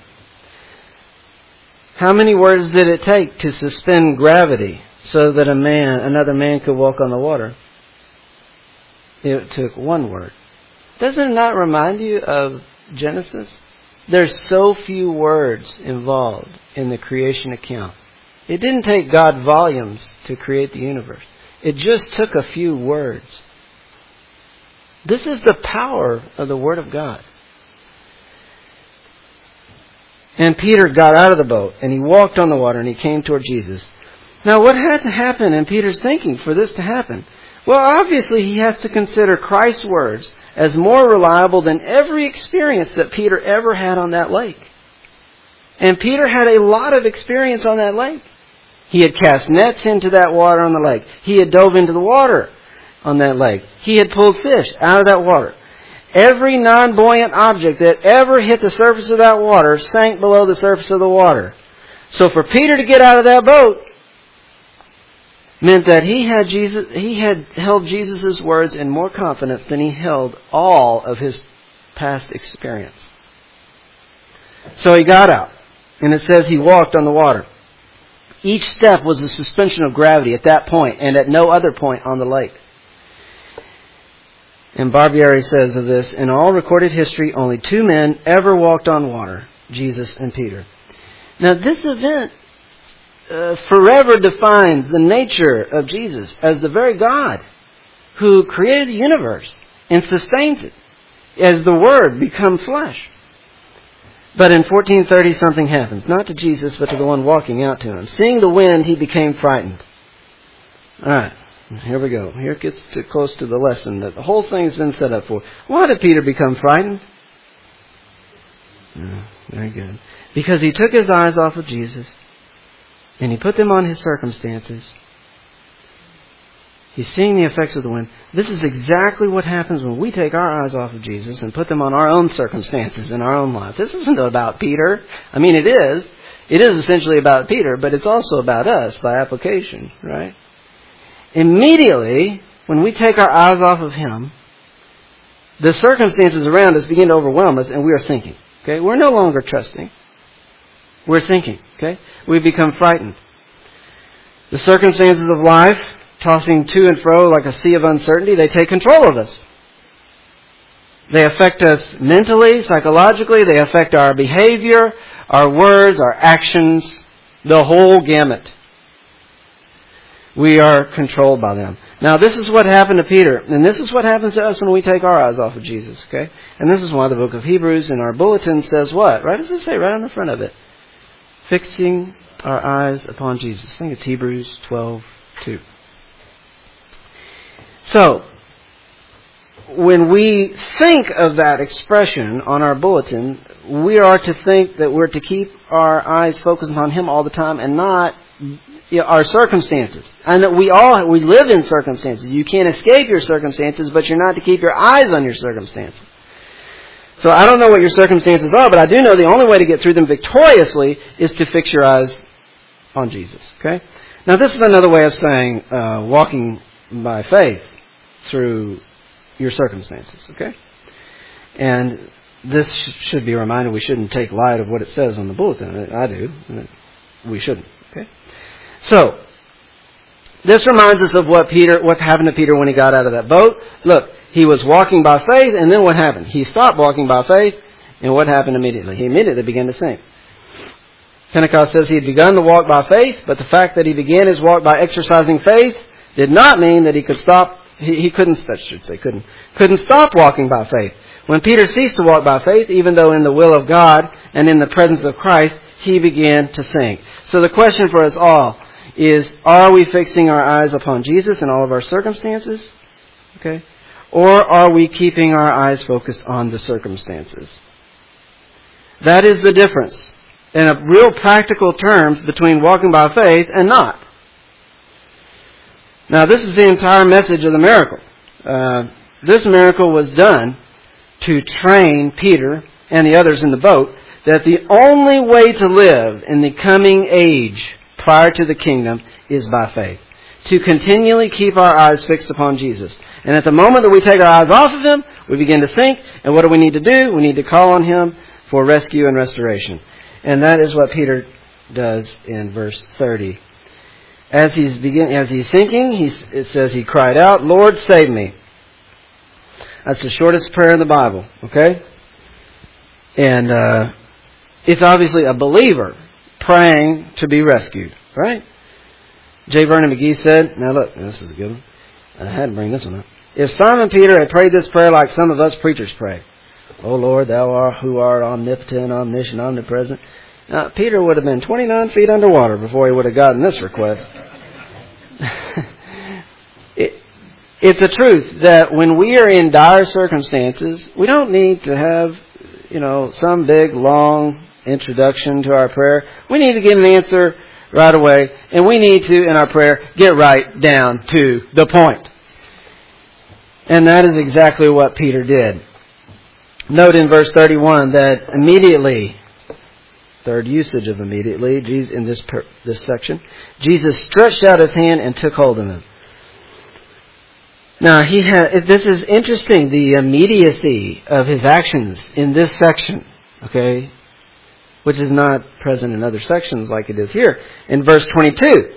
Speaker 1: How many words did it take to suspend gravity so that a man, another man could walk on the water? It took one word. Doesn't it not remind you of Genesis? There's so few words involved in the creation account. It didn't take God volumes to create the universe. It just took a few words. This is the power of the Word of God. And Peter got out of the boat and he walked on the water and he came toward Jesus. Now what had to happen in Peter's thinking for this to happen? Well, obviously he has to consider Christ's words as more reliable than every experience that Peter ever had on that lake. And Peter had a lot of experience on that lake. He had cast nets into that water on the lake. He had dove into the water on that lake. He had pulled fish out of that water. Every non-buoyant object that ever hit the surface of that water sank below the surface of the water. So for Peter to get out of that boat meant that he had Jesus, he had held Jesus' words in more confidence than he held all of his past experience. So he got out, and it says he walked on the water. Each step was a suspension of gravity at that point and at no other point on the lake. And Barbieri says of this, in all recorded history, only two men ever walked on water, Jesus and Peter. Now this event uh, forever defines the nature of Jesus as the very God who created the universe and sustains it as the Word become flesh. But in fourteen thirty something happens, not to Jesus but to the one walking out to him. Seeing the wind, he became frightened. Alright, here we go. Here it gets too close to the lesson that the whole thing's been set up for. Why did Peter become frightened? Oh, very good. Because he took his eyes off of Jesus and he put them on his circumstances. He's seeing the effects of the wind. This is exactly what happens when we take our eyes off of Jesus and put them on our own circumstances in our own life. This isn't about Peter. I mean, it is. It is essentially about Peter, but it's also about us by application, right? Immediately, when we take our eyes off of Him, the circumstances around us begin to overwhelm us and we are sinking. Okay? We're no longer trusting. We're sinking. Okay? We become frightened. The circumstances of life, tossing to and fro like a sea of uncertainty, they take control of us. They affect us mentally, psychologically. They affect our behavior, our words, our actions, the whole gamut. We are controlled by them. Now, this is what happened to Peter, and this is what happens to us when we take our eyes off of Jesus, okay? And this is why the book of Hebrews in our bulletin says what? Right? Does it say right on the front of it? Fixing our eyes upon Jesus. I think it's Hebrews twelve two. So, when we think of that expression on our bulletin, we are to think that we're to keep our eyes focused on Him all the time and not you know, our circumstances. And that we all, we live in circumstances. You can't escape your circumstances, but you're not to keep your eyes on your circumstances. So I don't know what your circumstances are, but I do know the only way to get through them victoriously is to fix your eyes on Jesus. Okay? Now this is another way of saying uh, walking by faith through your circumstances. Okay? And this should be a reminder we shouldn't take light of what it says on the bulletin. I do. We shouldn't. Okay? So, this reminds us of what Peter, what happened to Peter when he got out of that boat. Look, he was walking by faith, and then what happened? He stopped walking by faith, and what happened immediately? He immediately began to sink. Pentecost says he had begun to walk by faith, but the fact that he began his walk by exercising faith did not mean that he could stop. He, he couldn't, I should say, couldn't, couldn't stop walking by faith. When Peter ceased to walk by faith, even though in the will of God and in the presence of Christ, he began to sink. So the question for us all is, are we fixing our eyes upon Jesus in all of our circumstances? Okay? Or are we keeping our eyes focused on the circumstances? That is the difference in a real practical terms between walking by faith and not. Now, this is the entire message of the miracle. Uh, this miracle was done to train Peter and the others in the boat that the only way to live in the coming age prior to the kingdom is by faith. To continually keep our eyes fixed upon Jesus. And at the moment that we take our eyes off of Him, we begin to sink. And what do we need to do? We need to call on Him for rescue and restoration. And that is what Peter does in verse thirty. As he's begin, as he's sinking, he's, it says he cried out, "Lord, save me." That's the shortest prayer in the Bible, okay? And uh, it's obviously a believer praying to be rescued, right? J. Vernon McGee said, now look, this is a good one. I had to bring this one up. If Simon Peter had prayed this prayer like some of us preachers pray, "O Lord, Thou art who art omnipotent, omniscient, omnipresent," now, Peter would have been twenty-nine feet underwater before he would have gotten this request. it, it's the truth that when we are in dire circumstances, we don't need to have, you know, some big, long introduction to our prayer. We need to get an answer right away, and we need to, in our prayer, get right down to the point. And that is exactly what Peter did. Note in verse thirty-one that immediately, third usage of immediately, Jesus, in this this section, Jesus stretched out His hand and took hold of him. Now, he had, this is interesting, the immediacy of His actions in this section, okay, which is not present in other sections like it is here. In verse twenty-two,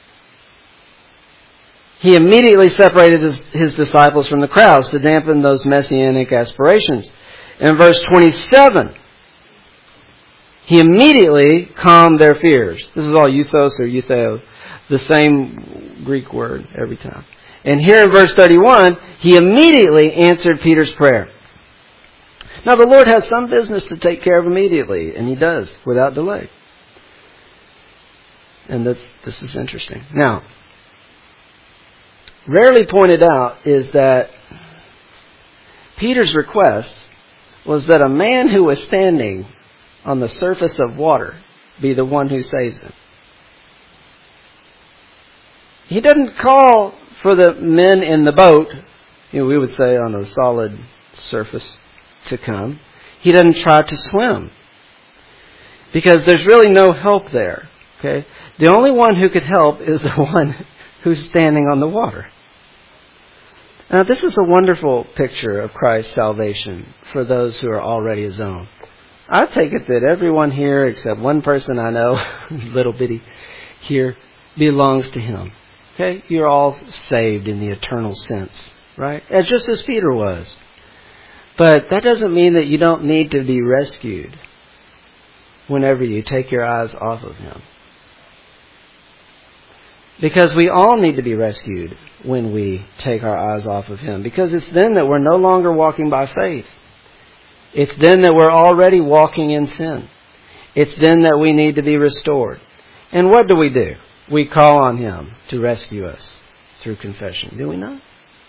Speaker 1: He immediately separated his, his disciples from the crowds to dampen those messianic aspirations. In verse twenty-seven, He immediately calmed their fears. This is all euthos or eutheo, the same Greek word every time. And here in verse thirty-one, he immediately answered Peter's prayer. Now the Lord has some business to take care of immediately, and he does, without delay. And this, this is interesting. Now, rarely pointed out is that Peter's request was that a man who was standing on the surface of water be the one who saves him. He doesn't call for the men in the boat, you know, we would say on a solid surface, to come. He doesn't try to swim, because there's really no help there. Okay, the only one who could help is the one who's standing on the water. Now, this is a wonderful picture of Christ's salvation for those who are already His own. I take it that everyone here, except one person I know, little bitty here, belongs to Him. Okay, you're all saved in the eternal sense, right? As just as Peter was. But that doesn't mean that you don't need to be rescued whenever you take your eyes off of Him. Because we all need to be rescued when we take our eyes off of Him. Because it's then that we're no longer walking by faith. It's then that we're already walking in sin. It's then that we need to be restored. And what do we do? We call on Him to rescue us through confession. Do we not?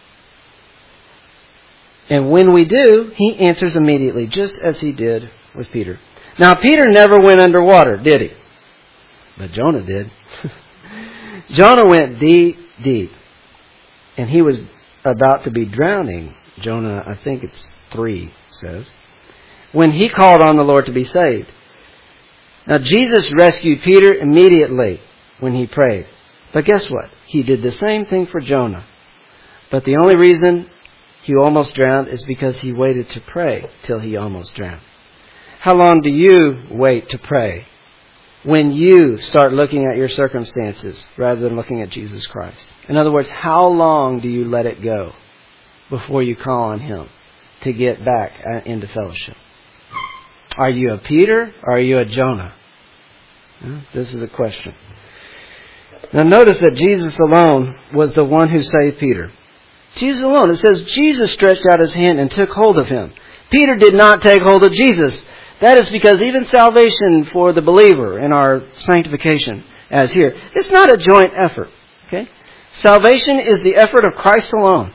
Speaker 1: And when we do, He answers immediately, just as He did with Peter. Now, Peter never went underwater, did he? But Jonah did. Jonah went deep, deep. And he was about to be drowning. Jonah, I think it's three, says. When he called on the Lord to be saved. Now, Jesus rescued Peter immediately when he prayed. But guess what? He did the same thing for Jonah. But the only reason he almost drowned is because he waited to pray till he almost drowned. How long do you wait to pray when you start looking at your circumstances rather than looking at Jesus Christ? In other words, how long do you let it go before you call on Him to get back into fellowship? Are you a Peter or are you a Jonah? This is the question. Now notice that Jesus alone was the one who saved Peter. Jesus alone. It says Jesus stretched out His hand and took hold of him. Peter did not take hold of Jesus. That is because even salvation for the believer in our sanctification, as here, it's not a joint effort. Okay? Salvation is the effort of Christ alone.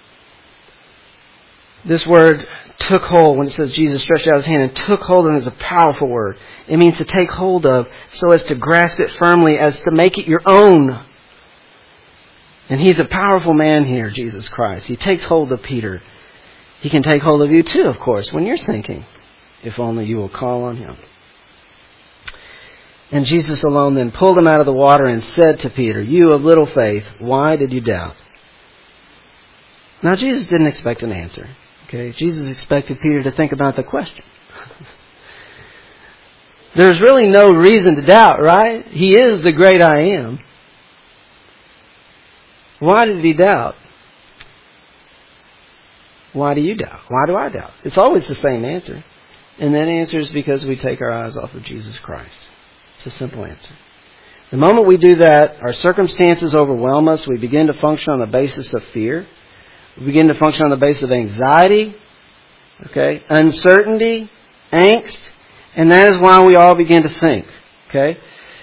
Speaker 1: This word took hold, when it says Jesus stretched out His hand and took hold of him, is a powerful word. It means to take hold of so as to grasp it firmly, as to make it your own. And He's a powerful man here, Jesus Christ. He takes hold of Peter. He can take hold of you too, of course, when you're sinking, if only you will call on Him. And Jesus alone then pulled him out of the water and said to Peter, "You of little faith, why did you doubt?" Now, Jesus didn't expect an answer. Okay, Jesus expected Peter to think about the question. There's really no reason to doubt, right? He is the great I am. Why did he doubt? Why do you doubt? Why do I doubt? It's always the same answer. And that answer is because we take our eyes off of Jesus Christ. It's a simple answer. The moment we do that, our circumstances overwhelm us. We begin to function on the basis of fear. We begin to function on the basis of anxiety, okay, uncertainty, angst, and that is why we all begin to sink. Okay.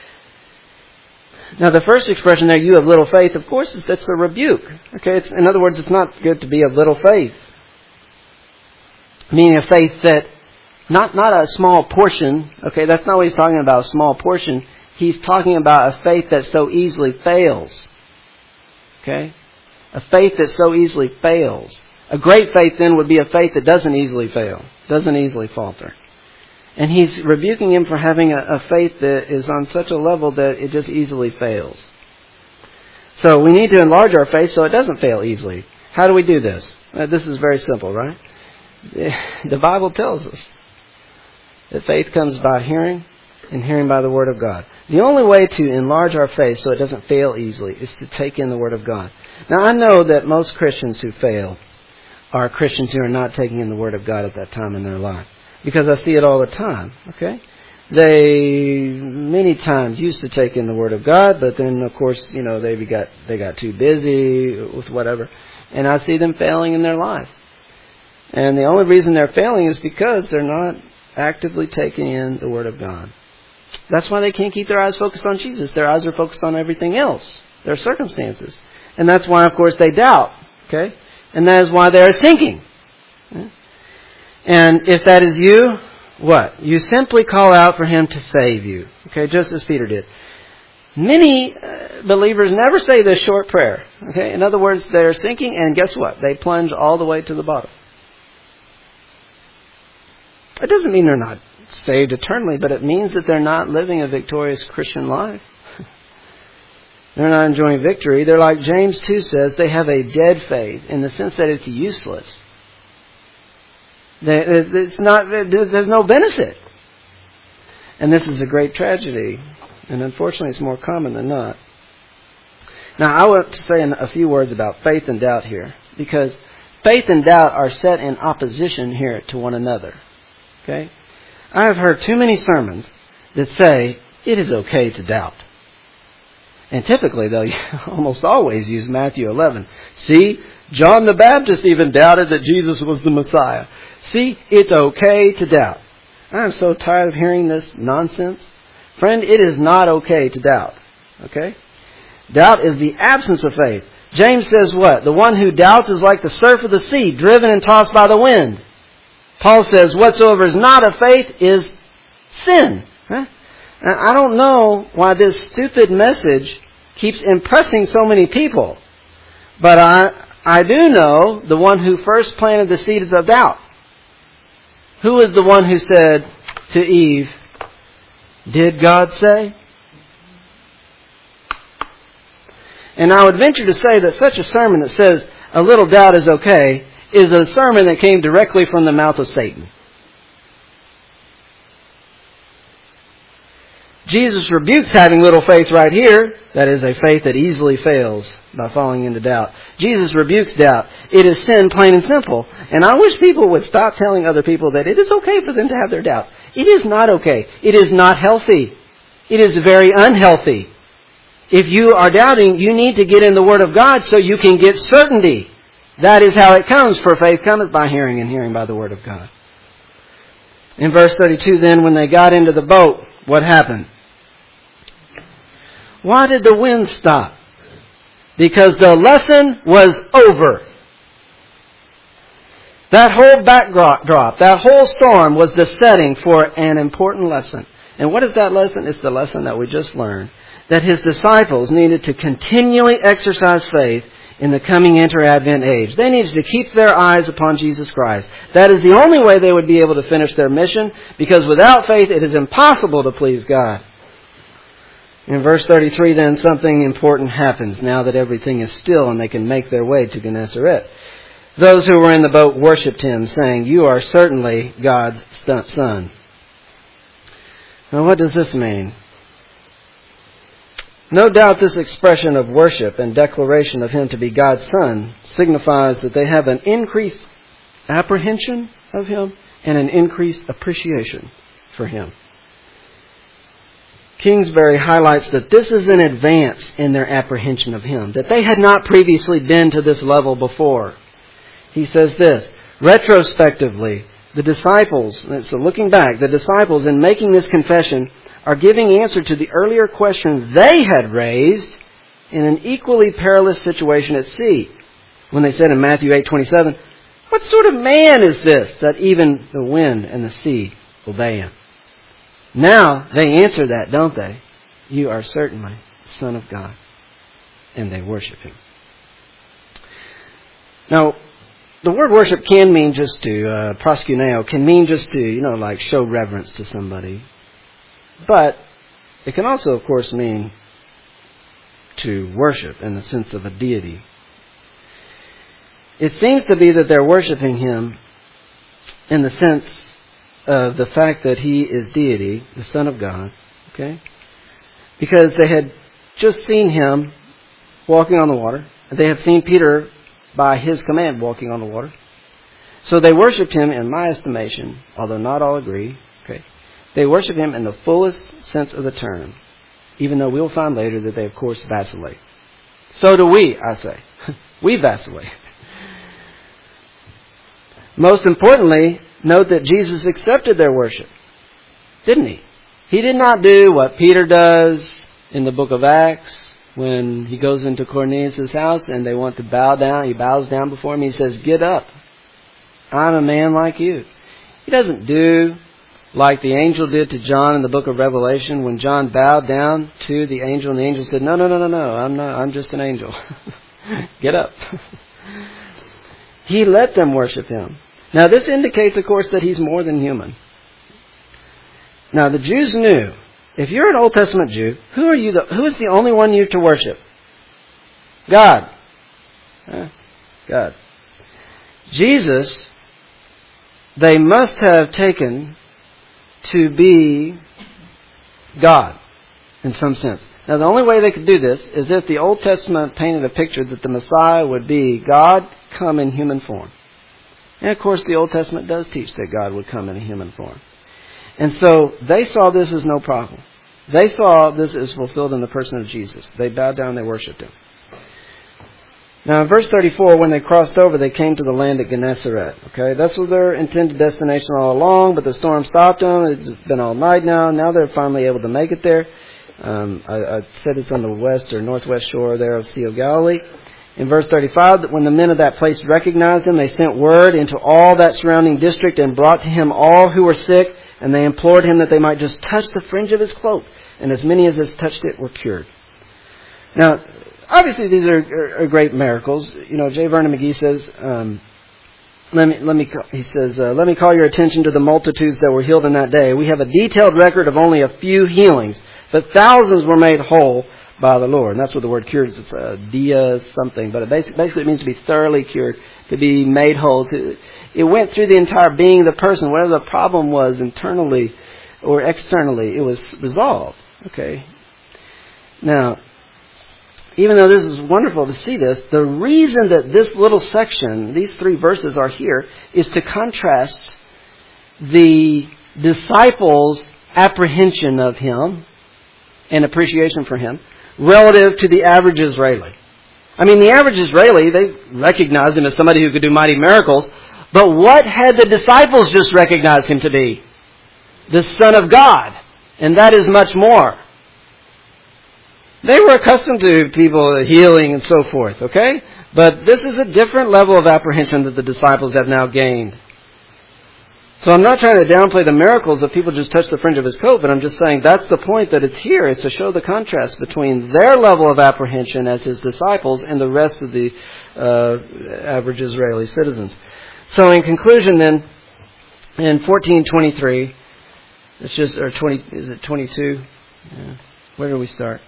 Speaker 1: Now, the first expression there, "you of little faith," of course, that's a rebuke. Okay, it's, in other words, it's not good to be of little faith, meaning a faith that not not a small portion. Okay, that's not what he's talking about. A small portion. He's talking about a faith that so easily fails. Okay. A faith that so easily fails. A great faith then would be a faith that doesn't easily fail, doesn't easily falter. And he's rebuking him for having a, a faith that is on such a level that it just easily fails. So we need to enlarge our faith so it doesn't fail easily. How do we do this? Uh, this is very simple, right? The Bible tells us that faith comes by hearing, and hearing by the Word of God. The only way to enlarge our faith so it doesn't fail easily is to take in the Word of God. Now, I know that most Christians who fail are Christians who are not taking in the Word of God at that time in their life. Because I see it all the time, okay? They many times used to take in the Word of God, but then, of course, you know, they got they got too busy with whatever. And I see them failing in their life. And the only reason they're failing is because they're not actively taking in the Word of God. That's why they can't keep their eyes focused on Jesus. Their eyes are focused on everything else, their circumstances. And that's why, of course, they doubt. Okay? And that is why they are sinking. And if that is you, what? You simply call out for Him to save you. Okay? Just as Peter did. Many uh, believers never say this short prayer. Okay? In other words, they're sinking, and guess what? They plunge all the way to the bottom. It doesn't mean they're not saved eternally, but it means that they're not living a victorious Christian life. They're not enjoying victory. They're like James two says, they have a dead faith in the sense that it's useless. They, it's not, there's no benefit. And this is a great tragedy. And unfortunately, it's more common than not. Now, I want to say a few words about faith and doubt here, because faith and doubt are set in opposition here to one another. Okay? I have heard too many sermons that say it is okay to doubt. And typically they'll almost always use Matthew eleven. See, John the Baptist even doubted that Jesus was the Messiah. See, it's okay to doubt. I'm so tired of hearing this nonsense. Friend, it is not okay to doubt. Okay? Doubt is the absence of faith. James says what? The one who doubts is like the surf of the sea, driven and tossed by the wind. Paul says, whatsoever is not of faith is sin. Huh? Now, I don't know why this stupid message keeps impressing so many people. But I, I do know the one who first planted the seeds of doubt. Who was the one who said to Eve, did God say? And I would venture to say that such a sermon that says a little doubt is okay is a sermon that came directly from the mouth of Satan. Jesus rebukes having little faith right here. That is a faith that easily fails by falling into doubt. Jesus rebukes doubt. It is sin, plain and simple. And I wish people would stop telling other people that it is okay for them to have their doubts. It is not okay. It is not healthy. It is very unhealthy. If you are doubting, you need to get in the Word of God so you can get certainty. That is how it comes. For faith cometh by hearing, and hearing by the Word of God. In verse thirty-two, then, when they got into the boat, what happened? Why did the wind stop? Because the lesson was over. That whole backdrop, that whole storm was the setting for an important lesson. And what is that lesson? It's the lesson that we just learned. That His disciples needed to continually exercise faith in the coming inter-advent age. They needed to keep their eyes upon Jesus Christ. That is the only way they would be able to finish their mission, because without faith it is impossible to please God. In verse thirty-three, then, something important happens now that everything is still and they can make their way to Gennesaret. Those who were in the boat worshipped Him, saying, you are certainly God's Son. Now, what does this mean? No doubt this expression of worship and declaration of Him to be God's Son signifies that they have an increased apprehension of Him and an increased appreciation for Him. Kingsbury highlights that this is an advance in their apprehension of Him, that they had not previously been to this level before. He says this, retrospectively, the disciples, so looking back, the disciples in making this confession are giving answer to the earlier questions they had raised in an equally perilous situation at sea. When they said in Matthew eight twenty-seven, what sort of man is this that even the wind and the sea obey Him? Now they answer that, don't they? You are certainly the Son of God. And they worship Him. Now, the word worship can mean just to, uh, proskuneo, can mean just to, you know, like show reverence to somebody. But it can also, of course, mean to worship in the sense of a deity. It seems to be that they're worshiping Him in the sense of the fact that He is deity, the Son of God, okay? Because they had just seen Him walking on the water. They had seen Peter, by His command, walking on the water. So they worshipped Him, in my estimation, although not all agree, okay?
Speaker 2: They worship him in the fullest sense of the term, even though we'll find later that they, of course, vacillate. So do we, I say. We vacillate. Most importantly, note that Jesus accepted their worship, didn't he? He did not do what Peter does in the book of Acts when he goes into Cornelius' house and they want to bow down. He bows down before him. He says, "Get up. I'm a man like you." He doesn't do like the angel did to John in the book of Revelation when John bowed down to the angel and the angel said, "No, no, no, no, no. I'm not. I'm just an angel. Get up." He let them worship him. Now this indicates, of course, that he's more than human. Now the Jews knew, if you're an Old Testament Jew, who are you? The, who is the only one you to worship? God. Huh? God. Jesus, they must have taken to be God in some sense. Now the only way they could do this is if the Old Testament painted a picture that the Messiah would be God come in human form. And of course the Old Testament does teach that God would come in a human form. And so they saw this as no problem. They saw this as fulfilled in the person of Jesus. They bowed down, they worshipped him. Now in verse thirty-four, when they crossed over, they came to the land of Gennesaret. Okay, that's was their intended destination all along, but the storm stopped them. It's been all night now. Now they're finally able to make it there. Um, I, I said it's on the west or northwest shore there of Sea of Galilee. In verse thirty-five, when the men of that place recognized him, they sent word into all that surrounding district and brought to him all who were sick, and they implored him that they might just touch the fringe of his cloak. And as many as has touched it were cured. Now, obviously these are, are, are great miracles. You know, J. Vernon McGee says, um, let me, let me, he says, uh, let me call your attention to the multitudes that were healed in that day. We have a detailed record of only a few healings, but thousands were made whole by the Lord. And that's what the word cured is. It's uh, dia something, but it basically, basically it means to be thoroughly cured, to be made whole. To, it went through the entire being of the person. Whatever the problem was internally or externally, it was resolved. Okay. Now, even though this is wonderful to see this, the reason that this little section, these three verses are here, is to contrast the disciples' apprehension of him and appreciation for him relative to the average Israeli. I mean, the average Israeli, they recognized him as somebody who could do mighty miracles, but what had the disciples just recognized him to be? The Son of God. And that is much more. They were accustomed to people healing and so forth, okay? But this is a different level of apprehension that the disciples have now gained. So I'm not trying to downplay the miracles of people just touch the fringe of his coat, but I'm just saying that's the point that it's here, is to show the contrast between their level of apprehension as his disciples and the rest of the uh, average Israeli citizens. So in conclusion then, in fourteen twenty-three, it's just, or twenty, is it twenty-two? Yeah. Where do we start?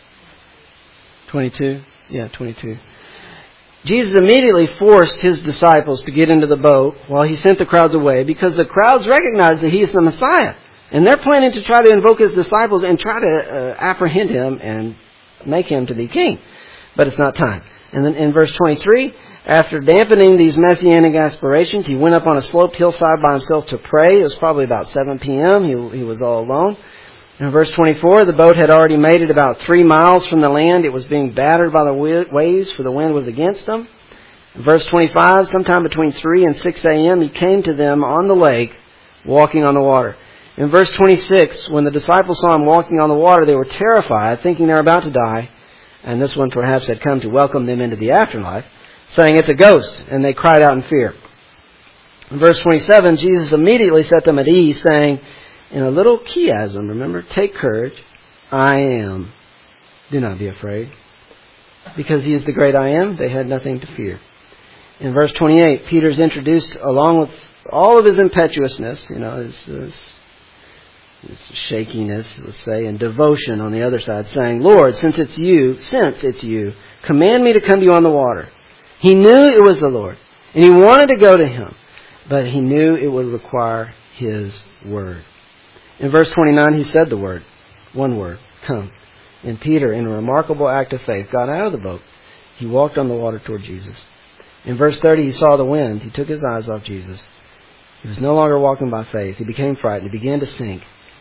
Speaker 2: twenty-two? Yeah, twenty-two. Jesus immediately forced his disciples to get into the boat while he sent the crowds away, because the crowds recognized that he is the Messiah. And they're planning to try to invoke his disciples and try to uh, apprehend him and make him to be king. But it's not time. And then in verse twenty-three, after dampening these messianic aspirations, he went up on a sloped hillside by himself to pray. It was probably about seven p.m. He, he was all alone. In verse twenty-four, the boat had already made it about three miles from the land. It was being battered by the waves, for the wind was against them. In verse twenty-five, sometime between three and six a.m., he came to them on the lake, walking on the water. In verse twenty-six, when the disciples saw him walking on the water, they were terrified, thinking they were about to die. And this one perhaps had come to welcome them into the afterlife, saying, "It's a ghost," and they cried out in fear. In verse twenty-seven, Jesus immediately set them at ease, saying, in a little chiasm, remember, "Take courage, I am. Do not be afraid." Because he is the great I am, they had nothing to fear. In verse twenty-eight, Peter's introduced along with all of his impetuousness, you know, his, his, his shakiness, let's say, and devotion on the other side, saying, "Lord, since it's you, since it's you, command me to come to you on the water." He knew it was the Lord, and he wanted to go to him, but he knew it would require his word. In verse twenty-nine, he said the word, one word, "Come." And Peter, in a remarkable act of faith, got out of the boat. He walked on the water toward Jesus. In verse thirty, he saw the wind. He took his eyes off Jesus. He was no longer walking by faith. He became frightened. He began to sink.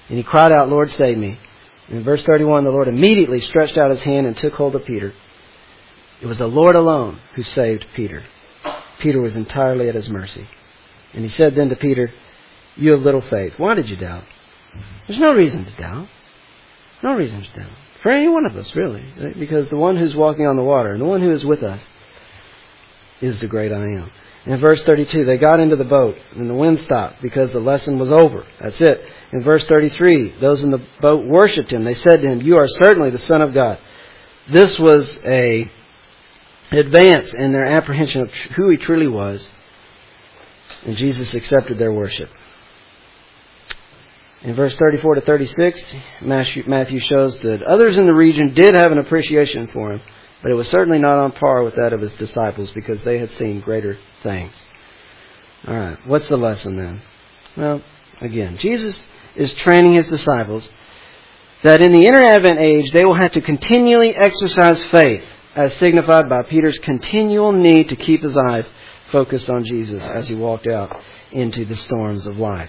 Speaker 2: And he cried out, Lord, save me. And in verse thirty-one, the Lord immediately stretched out his hand and took hold of Peter. It was the Lord alone who saved Peter. Peter was entirely at his mercy. And he said then to Peter, you have little faith. Why did you doubt? There's no reason to doubt. No reason to doubt. For any one of us, really. Because the one who's walking on the water and the one who is with us is the great I am. And in verse thirty-two, they got into the boat and the wind stopped because the lesson was over. That's it. In verse thirty-three, those in the boat worshipped him. They said to him, you are certainly the Son of God. This was a advance in their apprehension of who he truly was. And Jesus accepted their worship. In verse thirty-four to thirty-six, Matthew shows that others in the region did have an appreciation for him, but it was certainly not on par with that of his disciples because they had seen greater things. All right, what's the lesson then? Well, again, Jesus is training his disciples that in the inter-Advent age they will have to continually exercise faith, as signified by Peter's continual need to keep his eyes focused on Jesus as he walked out into the storms of life.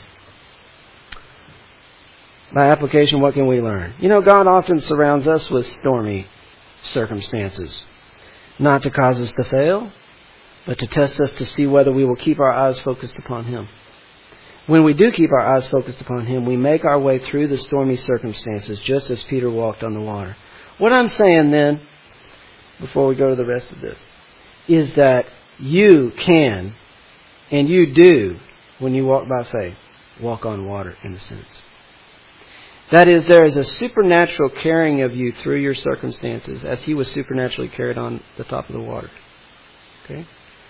Speaker 2: By application, what can we learn? You know, God often surrounds us with stormy circumstances, not to cause us to fail, but to test us to see whether we will keep our eyes focused upon Him. When we do keep our eyes focused upon Him, we make our way through the stormy circumstances, just as Peter walked on the water. What I'm saying then, before we go to the rest of this, is that you can, and you do, when you walk by faith, walk on water in a sense. That is, there is a supernatural carrying of you through your circumstances as He was supernaturally carried on the top of the water. Okay?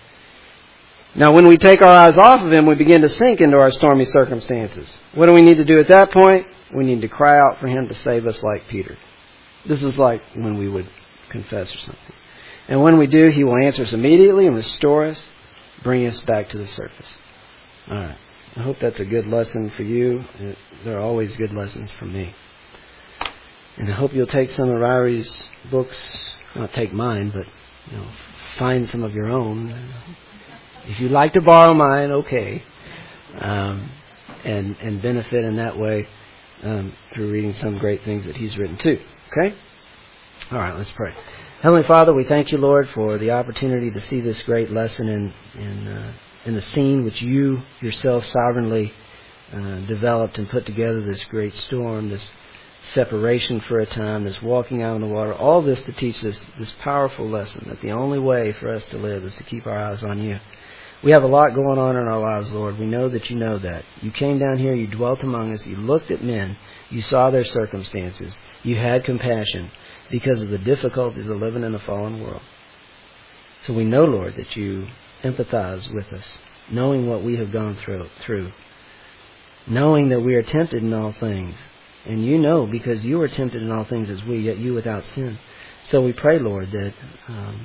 Speaker 2: Now, when we take our eyes off of Him, we begin to sink into our stormy circumstances. What do we need to do at that point? We need to cry out for Him to save us like Peter. This is like when we would confess or something. And when we do, He will answer us immediately and restore us, bring us back to the surface. All right. I hope that's a good lesson for you. There are always good lessons for me. And I hope you'll take some of Ryrie's books, not take mine, but you know, find some of your own. If you'd like to borrow mine, okay. Um, and, and benefit in that way um, through reading some great things that he's written too. Okay? All right, let's pray. Heavenly Father, we thank you, Lord, for the opportunity to see this great lesson in in, uh, in the scene which you yourself sovereignly uh, developed and put together, this great storm, this separation for a time, this walking out on the water, all this to teach us this powerful lesson that the only way for us to live is to keep our eyes on you. We have a lot going on in our lives, Lord. We know that you know that. You came down here, you dwelt among us, you looked at men, you saw their circumstances, you had compassion because of the difficulties of living in a fallen world. So we know, Lord, that you empathize with us, knowing what we have gone through, through, knowing that we are tempted in all things. And you know, because you are tempted in all things as we, yet you without sin. So we pray, Lord, that um,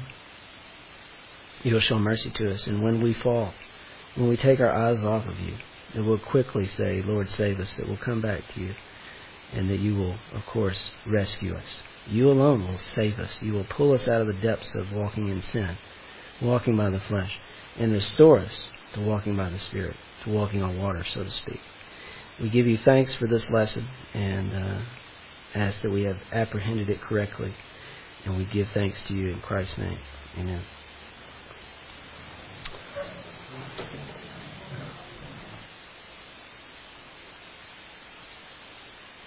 Speaker 2: you'll show mercy to us. And when we fall, when we take our eyes off of you, that we'll quickly say, Lord, save us, that we'll come back to you, and that you will, of course, rescue us. You alone will save us. You will pull us out of the depths of walking in sin, walking by the flesh, and restore us to walking by the Spirit, to walking on water, so to speak. We give you thanks for this lesson and uh, ask that we have apprehended it correctly. And we give thanks to you in Christ's name. Amen.